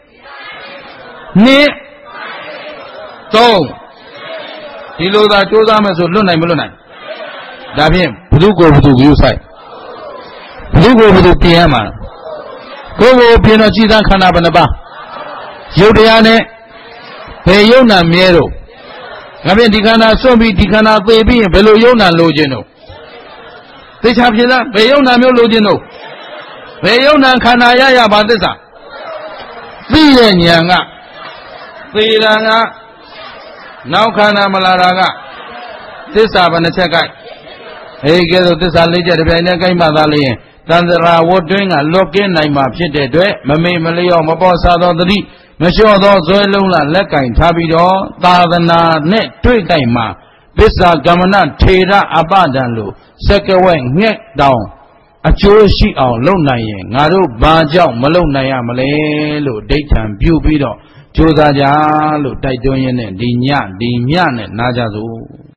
နှစ်သုံးဒီလိုသာကြိုးစားမယ်ဆိုလွတ်နိုင်မလွတ်နိုင်ဒါဖြင့်ဘယ်သူကိုဘယ်သူယူဆိုင်ဘယ်သူကိုဘယ်သူပြင်ရမှာကိုယ်ကိုပြင်တော့ကြည်သာခန္ဓာဘယ်နှပါရုပ်တရားနဲ့ဘယ်ယုံနာမြဲတော့ဒါဖြင့်ဒီခန္ဓာစွန့်ပြီးဒီခန္ဓာသေပြီးရင်ဘယ်လိုယုံနာလိုခြင်းတော့သိချာဖြစ်လားဘယ်ယုံနာမျိုးလိုခြင်းတော့ဘယ်ယုံနာခန္ဓာရရပါသစ္စာသိတဲ့ဉာဏ်ကသေတာကနောက်ခန္ဓာမလာတာကသစ္စာဘယ်နှချက်ကဲအေးကဲဆိုသစ္စာလေးချက်တစ်ပြိုင်တည်းကိုင်းမှသာလျင်တန္တရာဝတ်တွင်းကလွတ်ကင်းနိုင်မှာဖြစ်တဲ့အတွက်မမေ့မလျော့မပေါ်စားသောတတိမလျှော့သောဇွဲလုံးလာလက်ကင်ထားပြီးတော့သာသနာနဲ့တွေ့ကြိုက်မှာပစ္စာကမ္မနထေရအပဒံလို့စက္ကဝဲငှက်တောင်အကျိုးရှိအောင်လုပ်နိုင်ရင်ငါတို့ဘာကြောင့်မလုပ်နိုင်ရမလဲလို့ဒိဋ္ဌံပြုပြီးတော့ကြိုးစားကြလို့တိုက်တွန်းရင်းနဲ့ဒီညဒီညနဲ့နားကြစို့